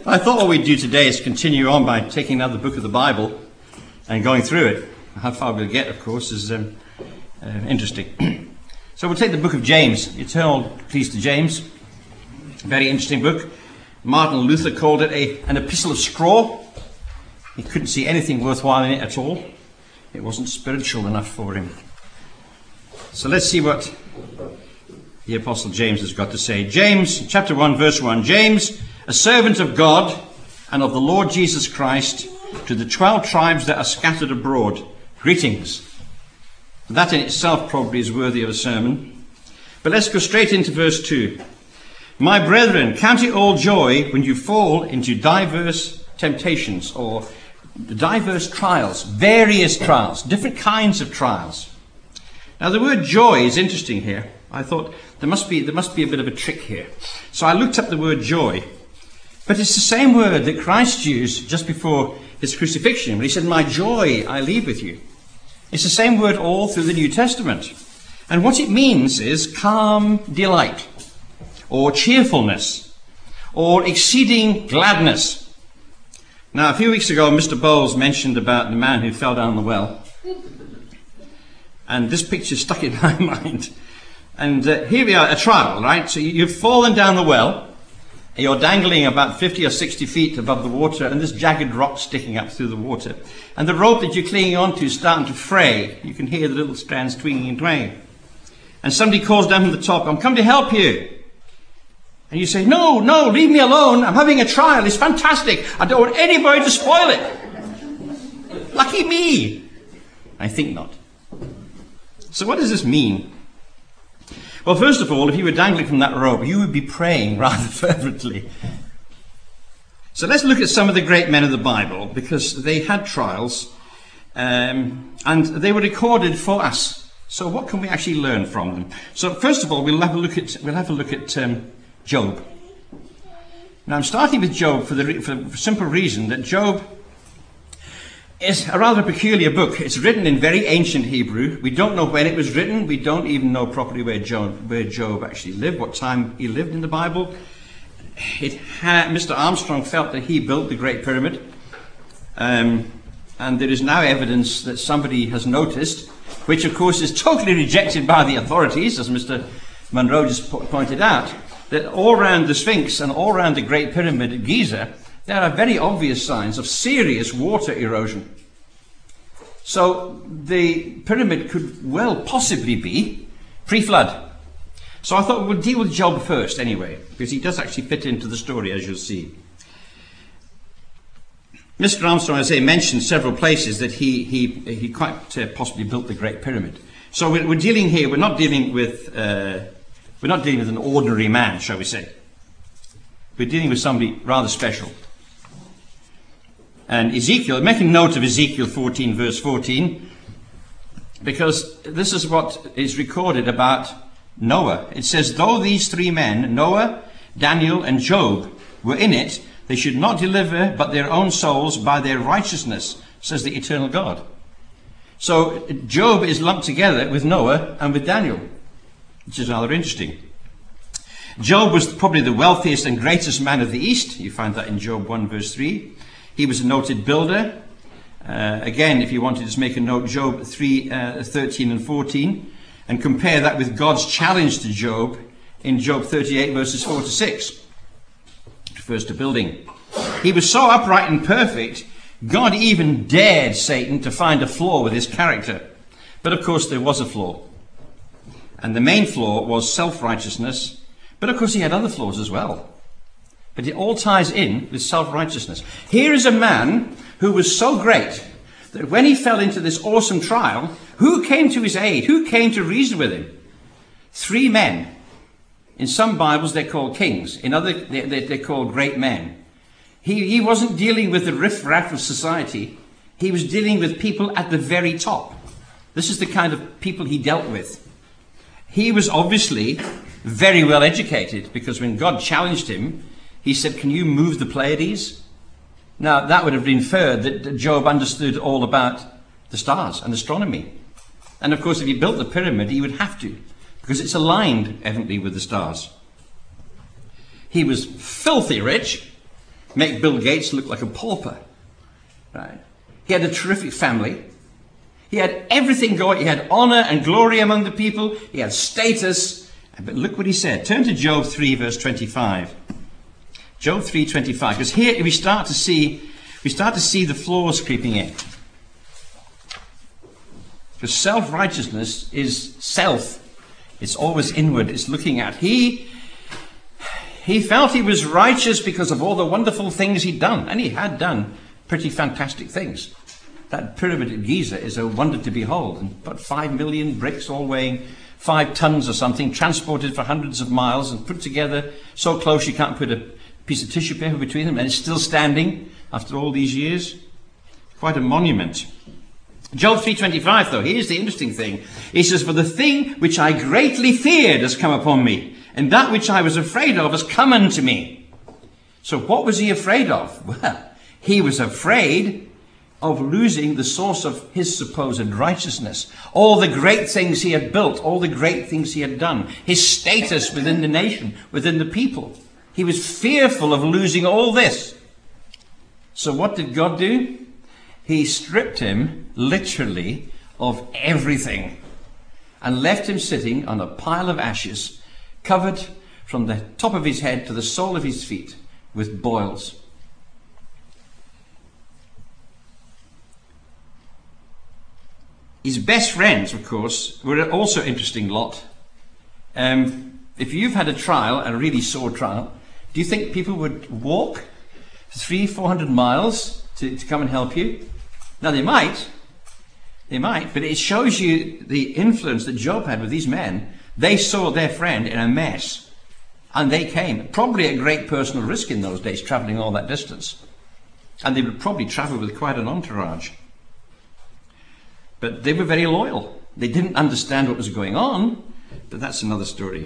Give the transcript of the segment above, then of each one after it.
I thought what we'd do today is continue on by taking another book of the Bible and going through it. How far we'll get, of course, is interesting. So we'll take the book of James. You turn all please to James. Very interesting book. Martin Luther called it an epistle of straw. He couldn't see anything worthwhile in it at all. It wasn't spiritual enough for him. So let's see what the Apostle James has got to say. James, chapter 1, verse 1. James, a servant of God and of the Lord Jesus Christ, to the 12 tribes that are scattered abroad, greetings. That in itself probably is worthy of a sermon. But let's go straight into verse 2. My brethren, count it all joy when you fall into diverse temptations, or diverse trials, various trials, different kinds of trials. Now the word joy is interesting here. I thought there must be a bit of a trick here. So I looked up the word joy. But it's the same word that Christ used just before his crucifixion, when he said, my joy I leave with you. It's the same word all through the New Testament. And what it means is calm delight, or cheerfulness, or exceeding gladness. Now, a few weeks ago, Mr. Bowles mentioned about the man who fell down the well. And this picture stuck in my mind. And here we are, a trial, right? So you've fallen down the well. You're dangling about 50 or 60 feet above the water, and this jagged rock sticking up through the water. And the rope that you're clinging onto is starting to fray. You can hear the little strands twinging and twanging. And somebody calls down from the top, I'm come to help you. And you say, no, leave me alone. I'm having a trial. It's fantastic. I don't want anybody to spoil it. Lucky me. I think not. So what does this mean? Well, first of all, if you were dangling from that rope, you would be praying rather fervently. So let's look at some of the great men of the Bible, because they had trials, and they were recorded for us. So what can we actually learn from them? So first of all, we'll have a look at Job. Now I'm starting with Job for the simple reason that Job is a rather peculiar book. It's written in very ancient Hebrew. We don't know when it was written. We don't even know properly where Job actually lived, what time he lived in the Bible. Mr. Armstrong felt that he built the Great Pyramid. And there is now evidence that somebody has noticed, which of course is totally rejected by the authorities, as Mr. Monroe just pointed out, that all around the Sphinx and all around the Great Pyramid at Giza, there are very obvious signs of serious water erosion. So the pyramid could well possibly be pre-flood. So I thought we'll deal with Job first anyway, because he does actually fit into the story, as you'll see. Mr. Armstrong, as I say, mentioned several places that he quite possibly built the Great Pyramid. So we're dealing here. We're not dealing with an ordinary man, shall we say. We're dealing with somebody rather special. And Ezekiel, making note of Ezekiel 14, verse 14, because this is what is recorded about Noah. It says, though these three men, Noah, Daniel, and Job, were in it, they should not deliver but their own souls by their righteousness, says the eternal God. So Job is lumped together with Noah and with Daniel, which is rather interesting. Job was probably the wealthiest and greatest man of the East. You find that in Job 1, verse 3. He was a noted builder. Again, if you wanted to just make a note, Job 3, 13 and 14, and compare that with God's challenge to Job in Job 38, verses 4 to 6. It refers to building. He was so upright and perfect, God even dared Satan to find a flaw with his character. But of course, there was a flaw. And the main flaw was self-righteousness. But of course, he had other flaws as well. But it all ties in with self-righteousness. Here is a man who was so great that when he fell into this awesome trial, who came to his aid? Who came to reason with him? Three men. In some Bibles, they're called kings. In other, they're called great men. He wasn't dealing with the riff-raff of society. He was dealing with people at the very top. This is the kind of people he dealt with. He was obviously very well educated, because when God challenged him, he said, can you move the Pleiades? Now, that would have inferred that Job understood all about the stars and astronomy. And of course, if he built the pyramid, he would have to, because it's aligned evidently with the stars. He was filthy rich, make Bill Gates look like a pauper. Right? He had a terrific family. He had everything going. He had honor and glory among the people. He had status. But look what he said. Turn to Job 3, verse 25. Job 3:25. Because here we start to see the flaws creeping in. Because self-righteousness is self. It's always inward. It's looking at. He felt he was righteous because of all the wonderful things he'd done. And he had done pretty fantastic things. That pyramid at Giza is a wonder to behold. And about 5 million bricks, all weighing 5 tons or something, transported for hundreds of miles and put together so close you can't put a piece of tissue paper between them, and it's still standing after all these years. Quite a monument. Job 3:25, though, here's the interesting thing. He says, "For the thing which I greatly feared has come upon me, and that which I was afraid of has come unto me." So what was he afraid of? Well, he was afraid of losing the source of his supposed righteousness. All the great things he had built, all the great things he had done, his status within the nation, within the people. He was fearful of losing all this. So what did God do? He stripped him, literally, of everything and left him sitting on a pile of ashes, covered from the top of his head to the sole of his feet with boils. His best friends, of course, were also an interesting lot. If you've had a trial, a really sore trial, do you think people would walk 300-400 miles to come and help you? Now they might, but it shows you the influence that Job had with these men. They saw their friend in a mess, and they came, probably at great personal risk in those days, traveling all that distance. And they would probably travel with quite an entourage. But they were very loyal. They didn't understand what was going on, but that's another story.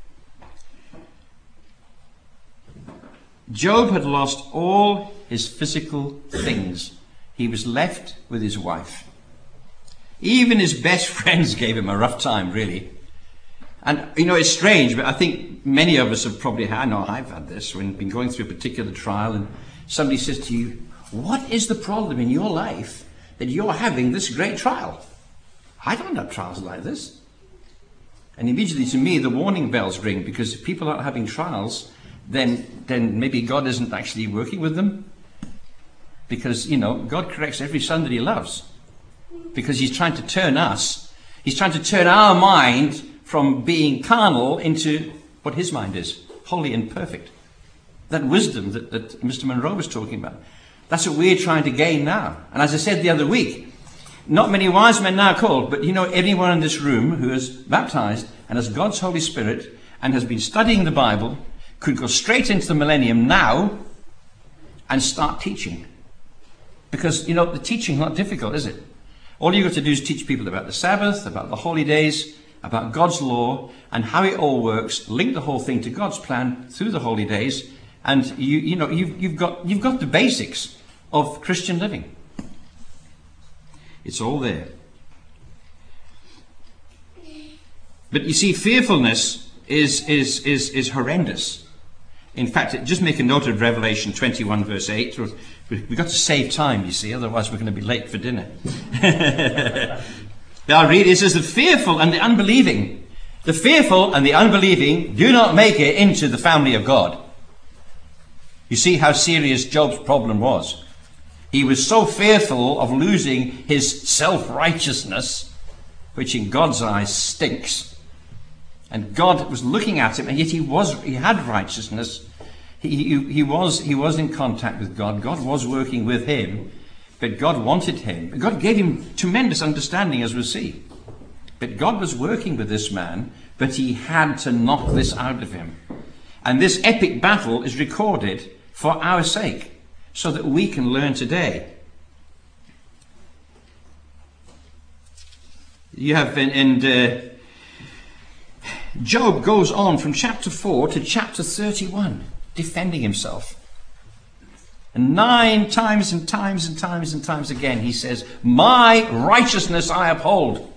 Job had lost all his physical things. He was left with his wife. Even his best friends gave him a rough time, really. And, you know, it's strange, but I think many of us have probably had, I know I've had this, when you've been going through a particular trial and somebody says to you, "What is the problem in your life that you're having this great trial?" I don't have trials like this. And immediately to me the warning bells ring, because if people aren't having trials, then maybe God isn't actually working with them. Because, you know, God corrects every son that he loves. Because he's trying to turn our mind from being carnal into what his mind is, holy and perfect. That wisdom that Mr. Monroe was talking about. That's what we're trying to gain now. And as I said the other week, not many wise men now called, but you know, anyone in this room who is baptized and has God's Holy Spirit and has been studying the Bible could go straight into the millennium now and start teaching. Because, you know, the teaching is not difficult, is it? All you've got to do is teach people about the Sabbath, about the holy days, about God's law, and how it all works, link the whole thing to God's plan through the holy days, and you've got the basics of Christian living. It's all there. But you see, fearfulness is horrendous. In fact, just make a note of Revelation 21 verse 8. We've got to save time, you see, otherwise we're going to be late for dinner. Now read, it says, the fearful and the unbelieving do not make it into the family of God. You see how serious Job's problem was. He was so fearful of losing his self-righteousness, which in God's eyes stinks. And God was looking at him, and yet he had righteousness. He was in contact with God. God was working with him, but God wanted him. God gave him tremendous understanding, as we'll see. But God was working with this man, but he had to knock this out of him. And this epic battle is recorded for our sake, so that we can learn today. You have been Job goes on from chapter 4 to chapter 31, defending himself. And 9 times and times and times and times again he says, "My righteousness I uphold.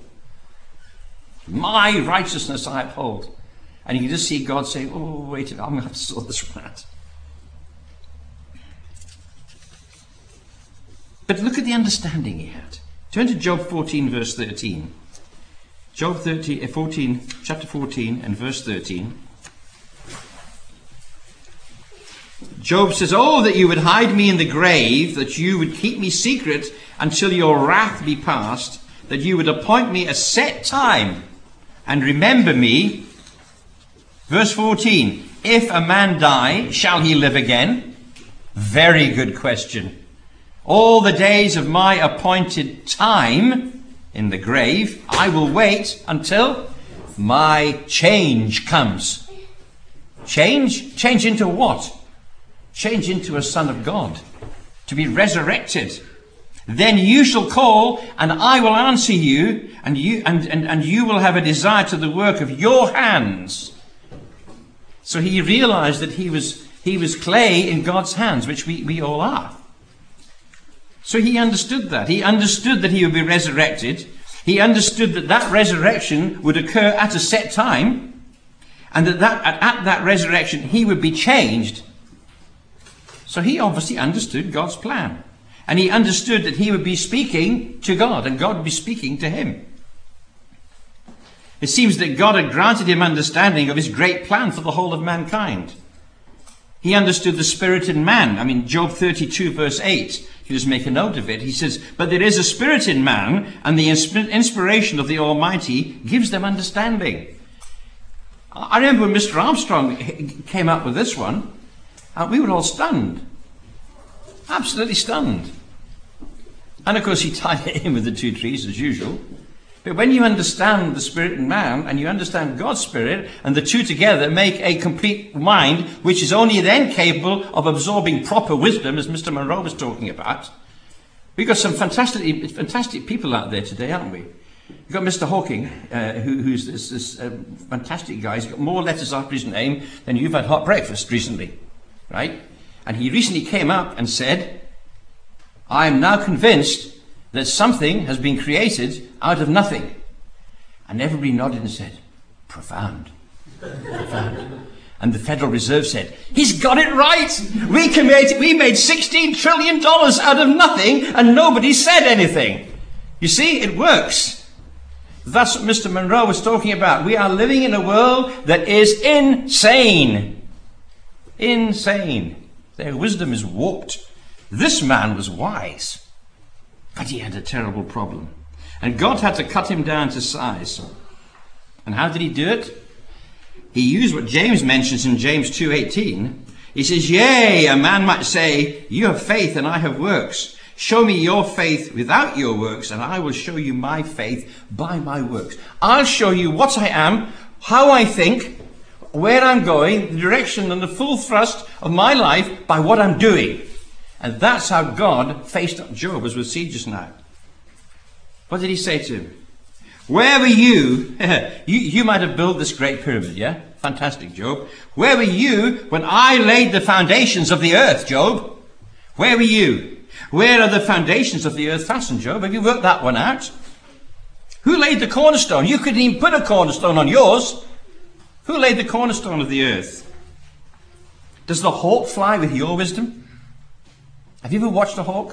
My righteousness I uphold." And you can just see God saying, "Oh, wait a minute, I'm going to have to sort this one out." But look at the understanding he had. Turn to Job 14, verse 13. Job 14, chapter 14 and verse 13. Job says, "Oh, that you would hide me in the grave, that you would keep me secret until your wrath be past, that you would appoint me a set time and remember me." Verse 14, "If a man die, shall he live again?" Very good question. "All the days of my appointed time in the grave, I will wait until my change comes." Change? Change into what? Change into a son of God, to be resurrected. "Then you shall call, and I will answer you, and you will have a desire to the work of your hands." So he realized that he was clay in God's hands, which we all are. So he understood that. He understood that he would be resurrected. He understood that that resurrection would occur at a set time, and that at that resurrection he would be changed. So he obviously understood God's plan. And he understood that he would be speaking to God, and God would be speaking to him. It seems that God had granted him understanding of his great plan for the whole of mankind. He understood the spirit in man. I mean, Job 32, verse 8, you just make a note of it. He says, "But there is a spirit in man, and the inspiration of the Almighty gives them understanding." I remember when Mr. Armstrong came up with this one, and we were all stunned. Absolutely stunned. And of course he tied it in with the two trees as usual. But when you understand the spirit in man and you understand God's spirit, and the two together make a complete mind, which is only then capable of absorbing proper wisdom, as Mr. Monroe was talking about. We've got some fantastic people out there today, haven't we? We've got Mr. Hawking, who's this fantastic guy. He's got more letters after his name than you've had hot breakfast recently. Right? And he recently came up and said, "I am now convinced that something has been created out of nothing." And everybody nodded and said, "Profound. Profound." And the Federal Reserve said, "He's got it right. We made $16 trillion out of nothing and nobody said anything." You see, it works. That's what Mr. Monroe was talking about. We are living in a world that is insane. Insane. Their wisdom is warped. This man was wise, but he had a terrible problem. And God had to cut him down to size. And how did he do it? He used what James mentions in James 2:18. He says, "Yea, a man might say, you have faith and I have works. Show me your faith without your works, and I will show you my faith by my works." I'll show you what I am, how I think, where I'm going, the direction and the full thrust of my life by what I'm doing. And that's how God faced up Job, as we'll see just now. What did he say to him? "Where were you?" You might have built this great pyramid, yeah? Fantastic, Job. "Where were you when I laid the foundations of the earth, Job? Where were you? Where are the foundations of the earth fastened, Job? Have you worked that one out? Who laid the cornerstone? You couldn't even put a cornerstone on yours. Who laid the cornerstone of the earth? Does the hawk fly with your wisdom? Have you ever watched a hawk?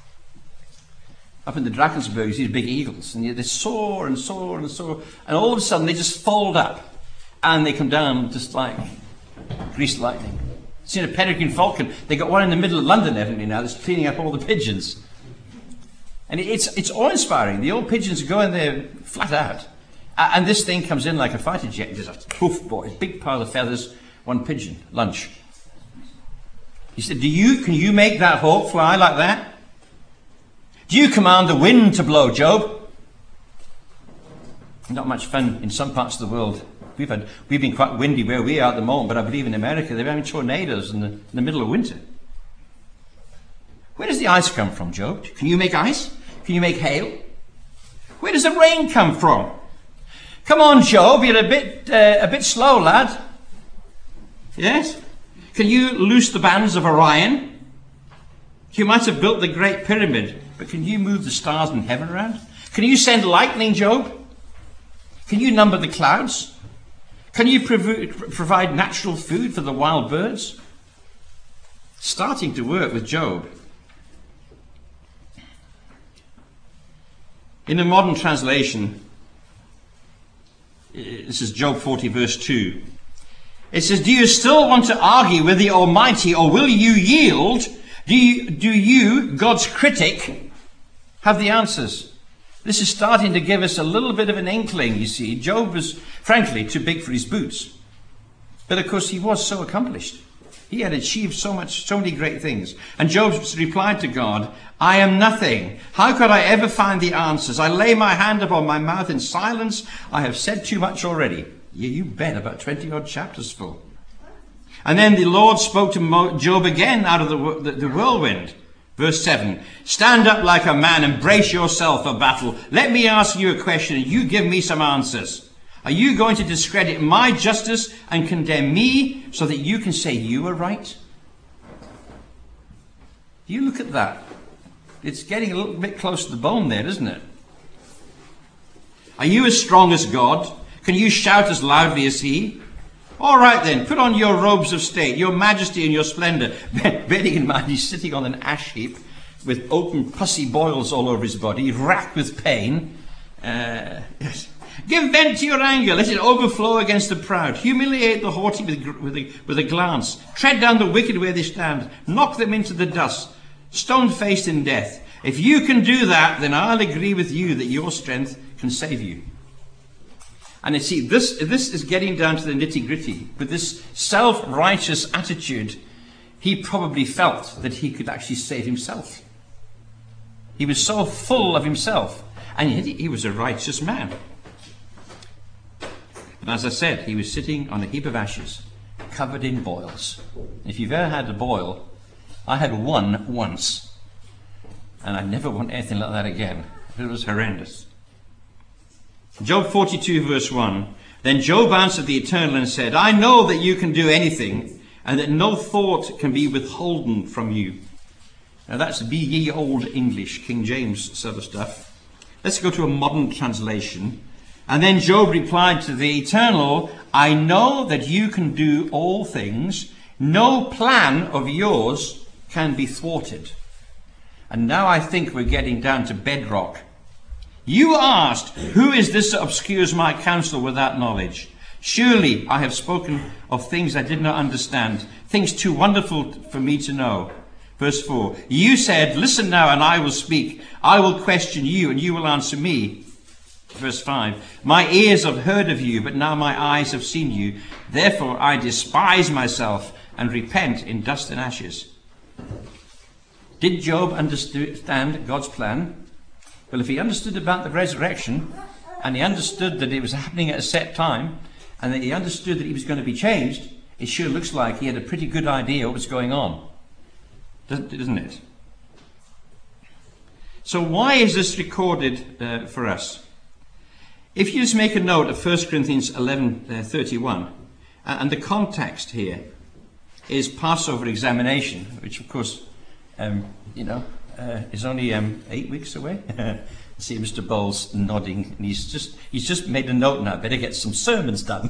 Up in the Drakensberg, you see big eagles, and they soar and soar and soar, and all of a sudden they just fold up, and they come down just like greased lightning. Seen a peregrine falcon? They got one in the middle of London, evidently now, that's cleaning up all the pigeons. And it's awe-inspiring. The old pigeons go in there flat out. And this thing comes in like a fighter jet. There's a poof, boy, a big pile of feathers, one pigeon, lunch. He said, can you make that hawk fly like that? Do you command the wind to blow, Job? Not much fun in some parts of the world. We've been quite windy where we are at the moment, but I believe in America they're having tornadoes in the middle of winter. Where does the ice come from, Job? Can you make ice? Can you make hail? Where does the rain come from? Come on, Job, you're a bit slow, lad. Yes? Can you loose the bands of Orion? You might have built the Great Pyramid, but can you move the stars in heaven around? Can you send lightning, Job? Can you number the clouds? Can you provide natural food for the wild birds? Starting to work with Job. In a modern translation, this is Job 40 verse 2. It says, do you still want to argue with the Almighty, or will you yield? Do you, God's critic, have the answers? This is starting to give us a little bit of an inkling, you see. Job was, frankly, too big for his boots. But of course, he was so accomplished. He had achieved so many great things. And Job replied to God, I am nothing. How could I ever find the answers? I lay my hand upon my mouth in silence. I have said too much already. Yeah, you bet, about 20 odd chapters full. And then the Lord spoke to Job again out of the whirlwind. Verse 7, stand up like a man and brace yourself for battle. Let me ask you a question and you give me some answers. Are you going to discredit my justice and condemn me so that you can say you were right? You look at that. It's getting a little bit close to the bone there, isn't it? Are you as strong as God? Can you shout as loudly as he? All right then, put on your robes of state, your majesty and your splendor. Bearing in mind he's sitting on an ash heap with open pussy boils all over his body, racked with pain. Yes. Give vent to your anger, let it overflow against the proud. Humiliate the haughty with a glance. Tread down the wicked where they stand. Knock them into the dust. Stone-faced in death. If you can do that, then I'll agree with you that your strength can save you. And you see, this is getting down to the nitty-gritty. With this self-righteous attitude, he probably felt that he could actually save himself. He was so full of himself, and yet he was a righteous man. But as I said, he was sitting on a heap of ashes, covered in boils. If you've ever had a boil, I had one once, and I never want anything like that again. It was horrendous. Job 42 verse 1. Then Job answered the Eternal and said, I know that you can do anything, and that no thought can be withholden from you. Now that's be ye old English, King James sort of stuff. Let's go to a modern translation. And then Job replied to the Eternal, I know that you can do all things. No plan of yours can be thwarted. And now I think we're getting down to bedrock. You asked, who is this that obscures my counsel without knowledge? Surely I have spoken of things I did not understand, things too wonderful for me to know. Verse 4, you said, listen now and I will speak. I will question you and you will answer me. Verse 5, my ears have heard of you, but now my eyes have seen you. Therefore I despise myself and repent in dust and ashes. Did Job understand God's plan? Well, if he understood about the resurrection, and he understood that it was happening at a set time, and that he understood that he was going to be changed, it sure looks like he had a pretty good idea what was going on. Doesn't it? So why is this recorded for us? If you just make a note of 1 Corinthians 11:31, and the context here is Passover examination, which of course, is only 8 weeks away. See Mr. Bowles nodding, and he's just made a note now. Better get some sermons done.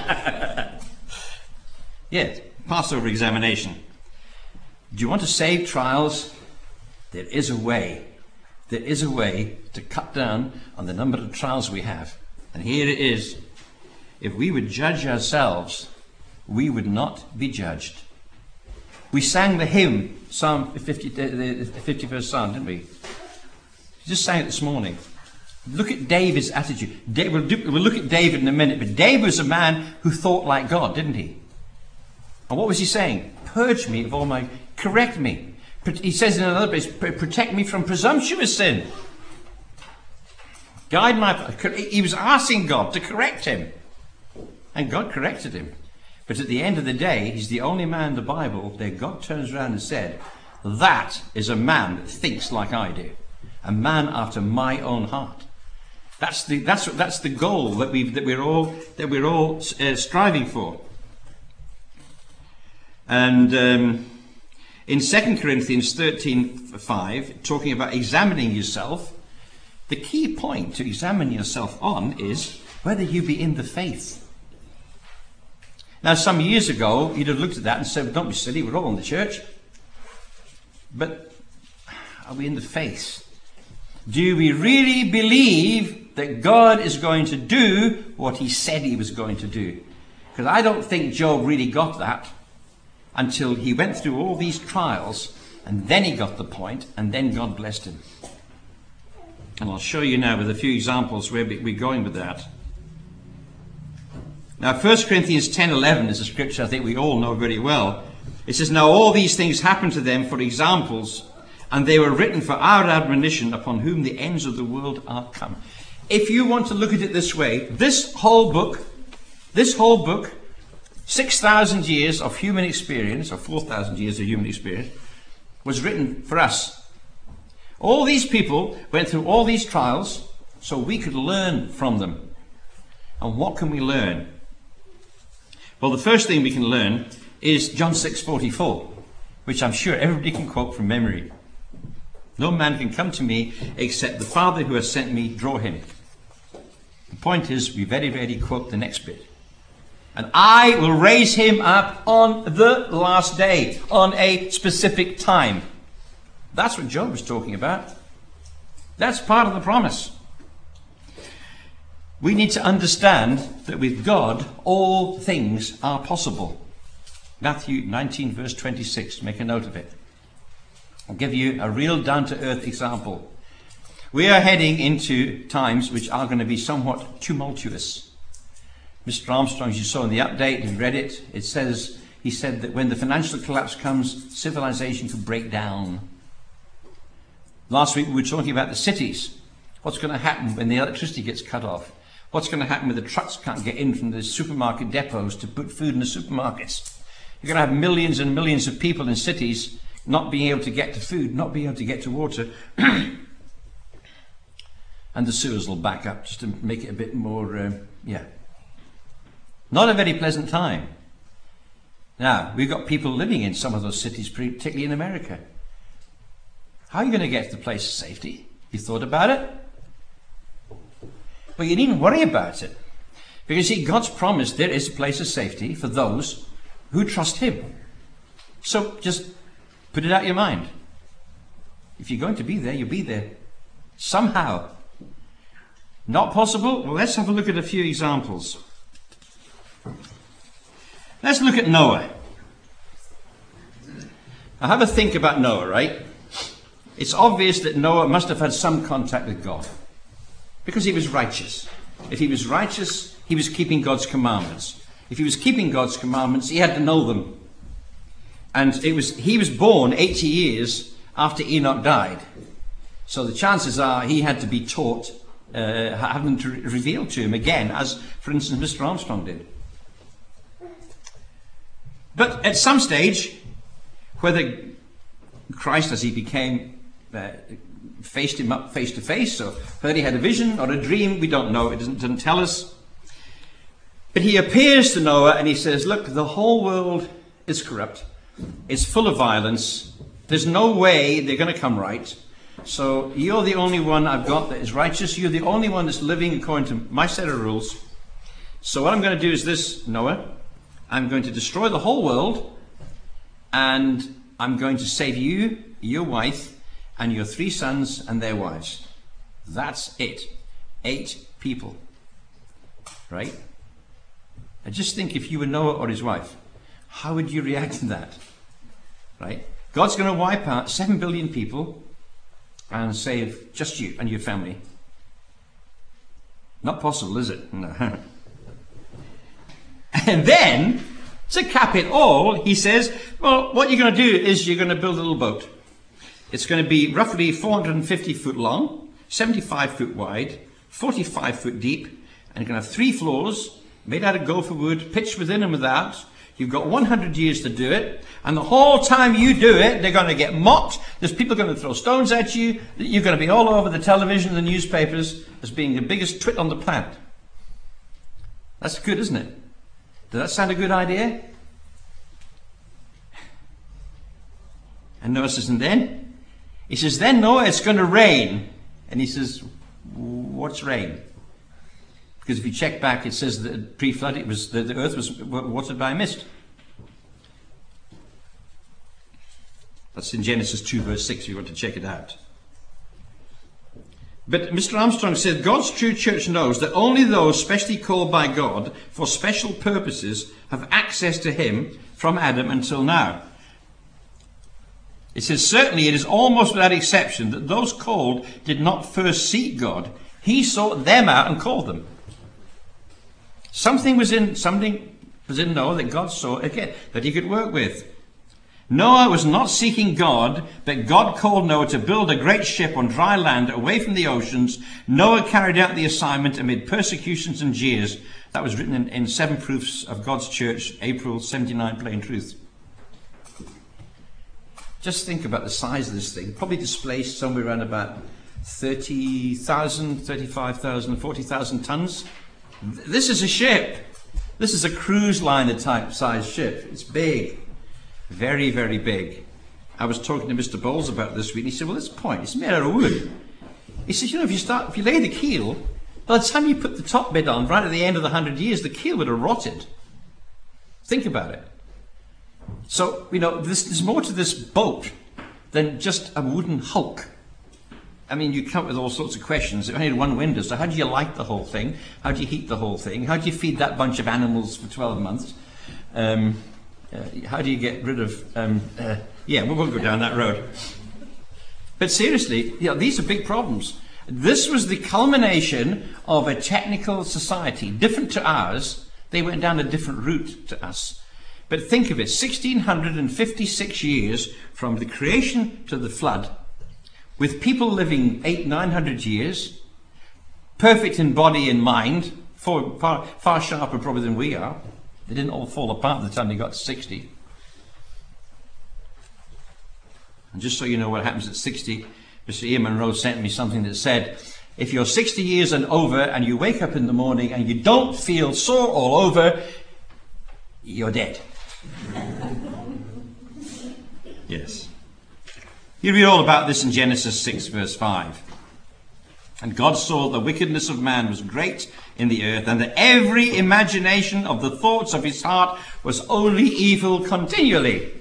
Yes, Passover examination. Do you want to save trials? There is a way. There is a way to cut down on the number of trials we have. And here it is. If we would judge ourselves, we would not be judged. We sang the hymn, Psalm 50, the 51st Psalm, didn't we? Just sang it this morning. Look at David's attitude. We'll look at David in a minute, but David was a man who thought like God, didn't he? And what was he saying? Purge me of all my... Correct me. He says in another place, protect me from presumptuous sin. Guide my... He was asking God to correct him. And God corrected him. But at the end of the day, he's the only man in the Bible that God turns around and said, that is a man that thinks like I do. A man after my own heart. That's the goal that we're all striving for. And in 2 Corinthians 13:5, talking about examining yourself, the key point to examine yourself on is whether you be in the faith. Now, some years ago, you'd have looked at that and said, don't be silly, we're all in the church. But are we in the faith? Do we really believe that God is going to do what he said he was going to do? Because I don't think Job really got that until he went through all these trials, and then he got the point, and then God blessed him. And I'll show you now with a few examples where we're going with that. Now, 1 Corinthians 10:11 is a scripture I think we all know very well. It says, "Now all these things happened to them for examples, and they were written for our admonition, upon whom the ends of the world are come." If you want to look at it this way, this whole book, 6,000 years of human experience, or 4,000 years of human experience, was written for us. All these people went through all these trials so we could learn from them. And what can we learn? Well, the first thing we can learn is John 6:44, which I'm sure everybody can quote from memory. "No man can come to me except the Father who has sent me draw him." The point is, we very rarely quote the next bit. "And I will raise him up on the last day," on a specific time. That's what Job was talking about. That's part of the promise. We need to understand that with God, all things are possible. Matthew 19, verse 26. Make a note of it. I'll give you a real down-to-earth example. We are heading into times which are going to be somewhat tumultuous. Mr. Armstrong, as you saw in the update, you read it, he said that when the financial collapse comes, civilization could break down. Last week we were talking about the cities. What's going to happen when the electricity gets cut off? What's going to happen when the trucks can't get in from the supermarket depots to put food in the supermarkets? You're going to have millions and millions of people in cities not being able to get to food, not being able to get to water. And the sewers will back up just to make it a bit more, not a very pleasant time. Now, we've got people living in some of those cities, particularly in America. How are you going to get to the place of safety? You thought about it? Well, you needn't worry about it. Because, see, God's promised there is a place of safety for those who trust him. So just put it out of your mind. If you're going to be there, you'll be there. Somehow. Not possible? Well, let's have a look at a few examples. Let's look at Noah. Now have a think about Noah, right? It's obvious that Noah must have had some contact with God, because he was righteous. If he was righteous, he was keeping God's commandments. If he was keeping God's commandments, he had to know them. And he was born 80 years after Enoch died. So the chances are he had to be taught, have them revealed to him again, as, for instance, Mr. Armstrong did. But at some stage, whether Christ, as he became, faced him up face to face, or whether he had a vision or a dream, we don't know. It doesn't tell us. But he appears to Noah and he says, look, the whole world is corrupt. It's full of violence. There's no way they're going to come right. So you're the only one I've got that is righteous. You're the only one that's living according to my set of rules. So what I'm going to do is this, Noah. I'm going to destroy the whole world, and I'm going to save you, your wife, and your 3 sons and their wives. That's it. 8 people. Right? And just think, if you were Noah or his wife, how would you react to that? Right? God's going to wipe out 7 billion people and save just you and your family. Not possible, is it? No. And then, to cap it all, he says, well, what you're going to do is you're going to build a little boat. It's going to be roughly 450 foot long, 75 foot wide, 45 foot deep, and you're going to have 3 floors made out of gopher wood, pitched within and without. You've got 100 years to do it, and the whole time you do it, they're going to get mocked. There's people going to throw stones at you. You're going to be all over the television and the newspapers as being the biggest twit on the planet. That's good, isn't it? Does that sound a good idea? And Noah says, and then? He says, then Noah, it's going to rain. And he says, what's rain? Because if you check back, it says that pre-flood, it was the earth was watered by a mist. That's in Genesis 2 verse 6, if you want to check it out. But Mr. Armstrong said God's true church knows that only those specially called by God for special purposes have access to him from Adam until now. It says, certainly it is almost without exception that those called did not first seek God. He sought them out and called them. Something was in Noah that God saw again, that he could work with. Noah was not seeking God, but God called Noah to build a great ship on dry land away from the oceans. Noah carried out the assignment amid persecutions and jeers. That was written in 7 Proofs of God's Church, April 79, Plain Truth. Just think about the size of this thing. Probably displaced somewhere around about 30,000, 35,000, 40,000 tons. This is a ship. This is a cruise liner type size ship. It's big. Very, very big. I was talking to Mr. Bowles about this week, and he said, well, this point, it's made out of wood. He says, if you lay the keel, by the time you put the top bit on, right at the end of the 100 years, the keel would have rotted. Think about it. So, there's more to this boat than just a wooden hulk. I mean, you come up with all sorts of questions. It only had one window, so how do you light the whole thing? How do you heat the whole thing? How do you feed that bunch of animals for 12 months? How do you get rid of... we won't go down that road. But seriously, these are big problems. This was the culmination of a technical society, different to ours. They went down a different route to us. But think of it, 1656 years from the creation to the flood, with people living 800-900 years, perfect in body and mind, far sharper probably than we are. They didn't all fall apart by the time they got to 60. And just so you know what happens at 60, Mr. Ian Monroe sent me something that said, if you're 60 years and over and you wake up in the morning and you don't feel sore all over, you're dead. Yes. You read all about this in Genesis 6 verse 5. And God saw the wickedness of man was great in the earth, and that every imagination of the thoughts of his heart was only evil continually.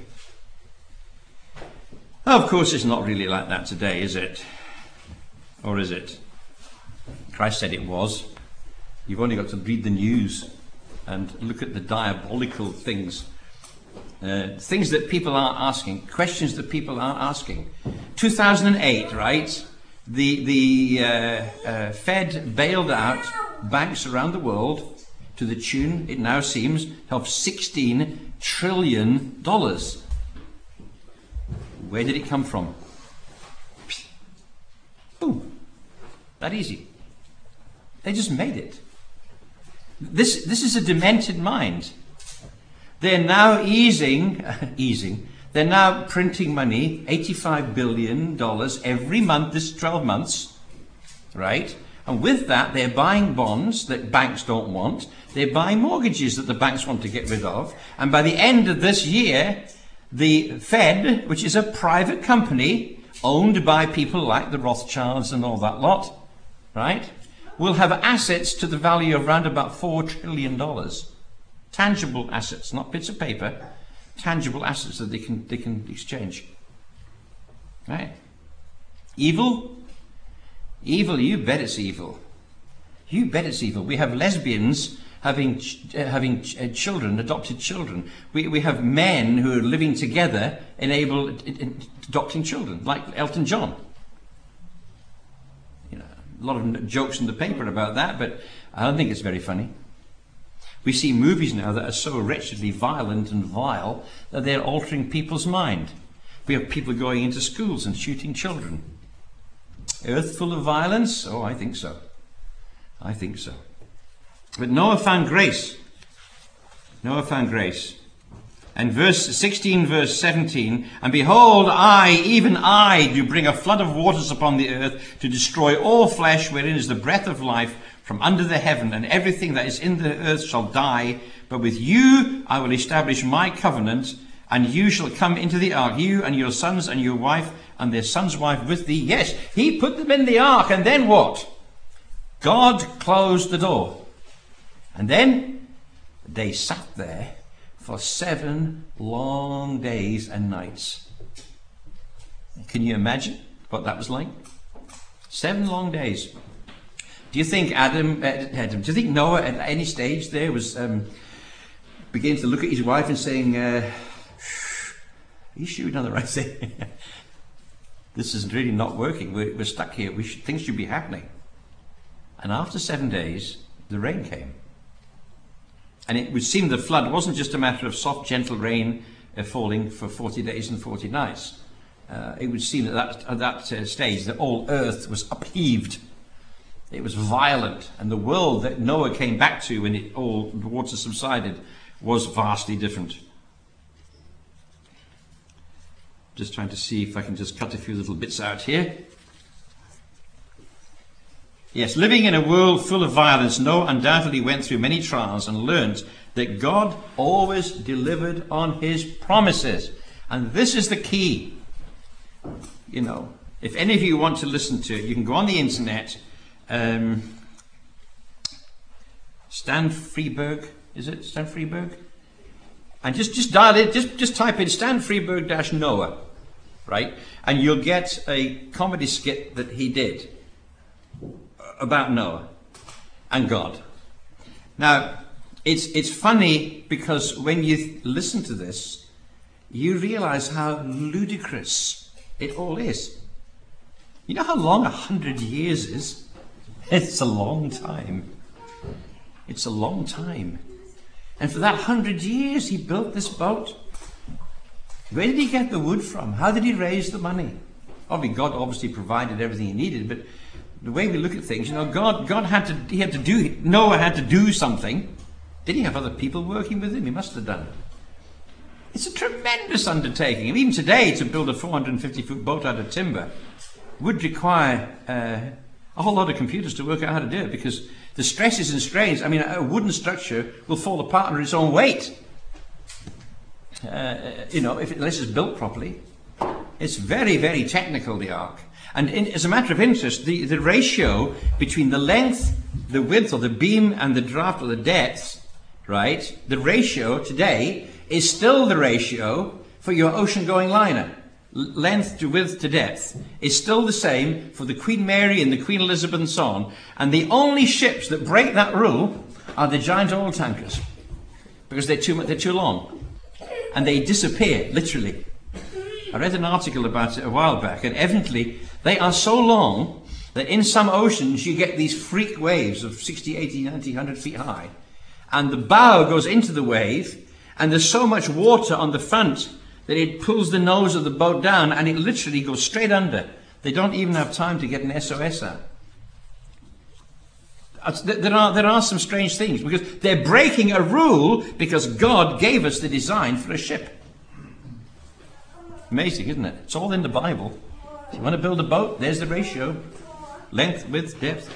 Of course, it's not really like that today, is it? Or is it? Christ said it was. You've only got to read the news and look at the diabolical things. Things that people aren't asking, questions that people aren't asking. 2008, right? The Fed bailed out banks around the world to the tune, it now seems, of $16 trillion. Where did it come from? Boom. That easy. They just made it. This is a demented mind. They're now they're now printing money, $85 billion every month, this 12 months, right? And with that, they're buying bonds that banks don't want. They're buying mortgages that the banks want to get rid of. And by the end of this year, the Fed, which is a private company owned by people like the Rothschilds and all that lot, right, will have assets to the value of around about $4 trillion. Tangible assets, not bits of paper, tangible assets that they can exchange. Right? Evil? Evil, you bet it's evil. You bet it's evil. We have lesbians having children, adopted children. We have men who are living together, adopting children, like Elton John. A lot of jokes in the paper about that, but I don't think it's very funny. We see movies now that are so wretchedly violent and vile that they're altering people's mind. We have people going into schools and shooting children. Earth full of violence? Oh, I think so. I think so. But Noah found grace. Noah found grace. And verse 16, verse 17, and behold, I, even I, do bring a flood of waters upon the earth to destroy all flesh wherein is the breath of life from under the heaven, and everything that is in the earth shall die. But with you I will establish my covenant, and you shall come into the ark, you and your sons and your wife and their son's wife with thee. Yes, he put them in the ark, and then what? God closed the door. And then they sat there for 7 long days and nights. Can you imagine what that was like? 7 long days. Do you think do you think Noah at any stage there was beginning to look at his wife and saying, are you sure we've done the right thing? This is really not working. We're stuck here. Things should be happening. And after 7 days, the rain came. And it would seem the flood wasn't just a matter of soft, gentle rain falling for 40 days and 40 nights. It would seem that at that stage, the whole earth was upheaved. It was violent. And the world that Noah came back to when the water subsided was vastly different. Just trying to see if I can just cut a few little bits out here. Yes, living in a world full of violence, Noah undoubtedly went through many trials and learned that God always delivered on his promises. And this is the key. You know, if any of you want to listen to it, you can go on the internet. Stan Freberg, is it Stan Freberg? And just dial it, just type in Stan Freberg Noah, right? And you'll get a comedy skit that he did about Noah and God. Now, it's funny because when you listen to this, you realize how ludicrous it all is. You know how long 100 years is? It's a long time. It's a long time. And for that 100 years, he built this boat. Where did he get the wood from? How did he raise the money? God obviously provided everything he needed, but the way we look at things, you know, Noah had to do something. Did he have other people working with him? He must have done. It's a tremendous undertaking. Even today, to build a 450-foot boat out of timber would require a whole lot of computers to work out how to do it, because the stresses and strains, I mean, a wooden structure will fall apart under its own weight. Unless it's built properly. It's very, very technical, the ark. And as a matter of interest, the ratio between the length, the width, or the beam, and the draft, or the depth, right? The ratio today is still the ratio for your ocean-going liner. Length to width to depth is still the same for the Queen Mary and the Queen Elizabeth and so on. And the only ships that break that rule are the giant oil tankers, because they're too long, and they disappear literally. I read an article about it a while back, and evidently they are so long that in some oceans you get these freak waves of 60, 80, 90, 100 feet high, and the bow goes into the wave, and there's so much water on the front that it pulls the nose of the boat down, and it literally goes straight under. They don't even have time to get an SOS out. There are some strange things, because they're breaking a rule because God gave us the design for a ship. Amazing, isn't it? It's all in the Bible. If you want to build a boat, there's the ratio. Length, width, depth.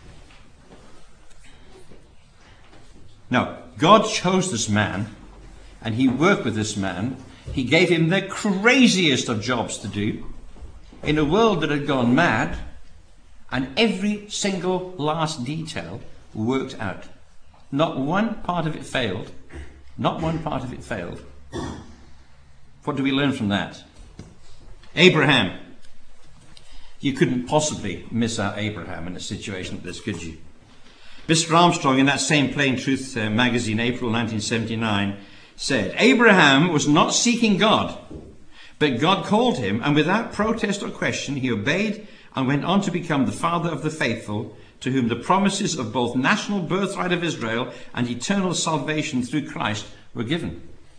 Now, God chose this man, and he worked with this man. He gave him the craziest of jobs to do in a world that had gone mad, and every single last detail worked out. Not one part of it failed. Not one part of it failed. What do we learn from that? Abraham. You couldn't possibly miss out Abraham in a situation like this, could you? Mr. Armstrong, in that same Plain Truth magazine, April 1979, said, Abraham was not seeking God, but God called him, and without protest or question, he obeyed and went on to become the father of the faithful, to whom the promises of both national birthright of Israel and eternal salvation through Christ were given.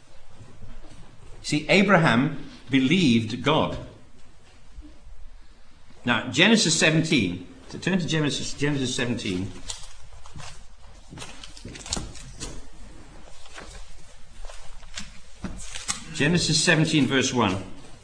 See, Abraham believed God. Now, Genesis 17. To turn to Genesis 17. Genesis 17, verse 1.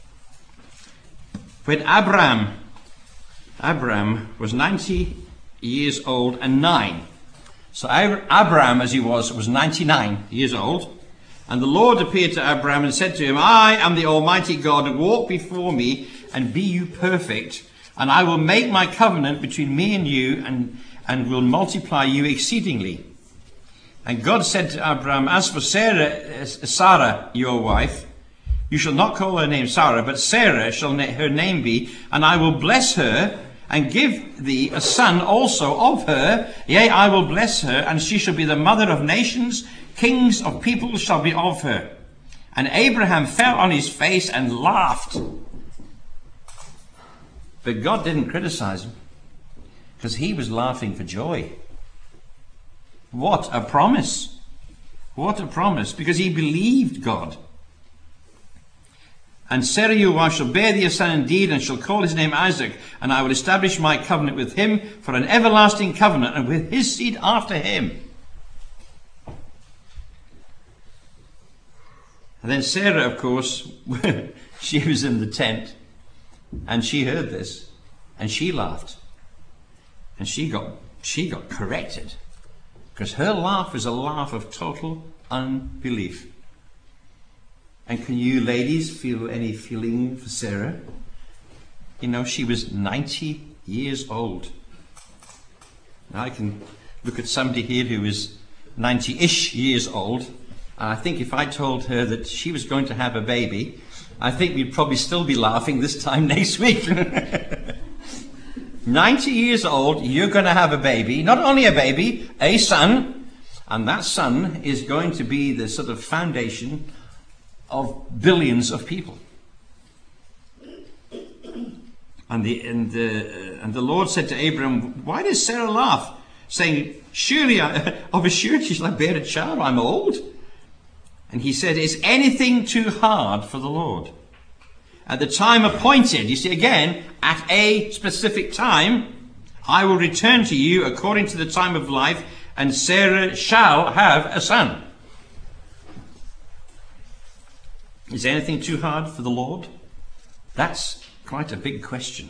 When Abraham was 90 years old and 9. So Abraham, as he was 99 years old. And the Lord appeared to Abraham and said to him, I am the Almighty God, walk before me and be you perfect, and I will make my covenant between me and you, and will multiply you exceedingly. And God said to Abraham, as for Sarah, your wife, you shall not call her name Sarah, but Sarah shall her name be, and I will bless her, and give thee a son also of her. Yea, I will bless her, and she shall be the mother of nations. Kings of peoples shall be of her. And Abraham fell on his face and laughed. But God didn't criticize him, because he was laughing for joy. What a promise! What a promise, because he believed God. And Sarai shall bear thee a son indeed, and shall call his name Isaac, and I will establish my covenant with him for an everlasting covenant, and with his seed after him. And then Sarah, of course, she was in the tent, and she heard this, and she laughed. And she got corrected, because her laugh was a laugh of total unbelief. And can you ladies feel any feeling for Sarah? You know, she was 90 years old. Now I can look at somebody here who is 90-ish years old. And I think if I told her that she was going to have a baby, I think we'd probably still be laughing this time next week. 90 years old, you're going to have a baby. Not only a baby, a son. And that son is going to be the sort of foundation of billions of people. And the Lord said to Abram, why does Sarah laugh? Saying, surely, of a surety shall I bear a child, I'm old. And he said, is anything too hard for the Lord? At the time appointed, you see again, at a specific time, I will return to you according to the time of life, and Sarah shall have a son. Is anything too hard for the Lord? That's quite a big question.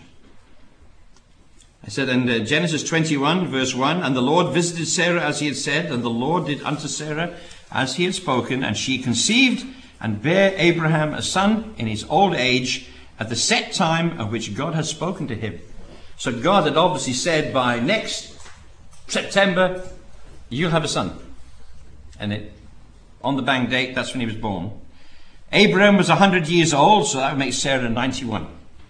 I said in Genesis 21, verse 1, and the Lord visited Sarah as he had said, and the Lord did unto Sarah as he had spoken, and she conceived and bare Abraham a son in his old age at the set time of which God had spoken to him. So God had obviously said by next September, you'll have a son. And on the bang date, that's when he was born. Abraham was 100 years old, so that would make Sarah 91.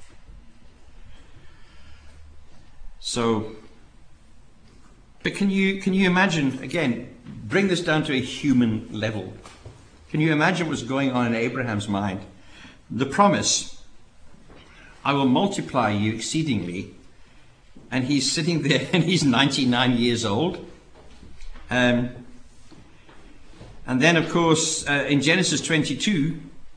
So, but can you imagine, again, bring this down to a human level. Can you imagine what's going on in Abraham's mind? The promise, I will multiply you exceedingly, and he's sitting there and he's 99 years old. And then, of course, in Genesis 22,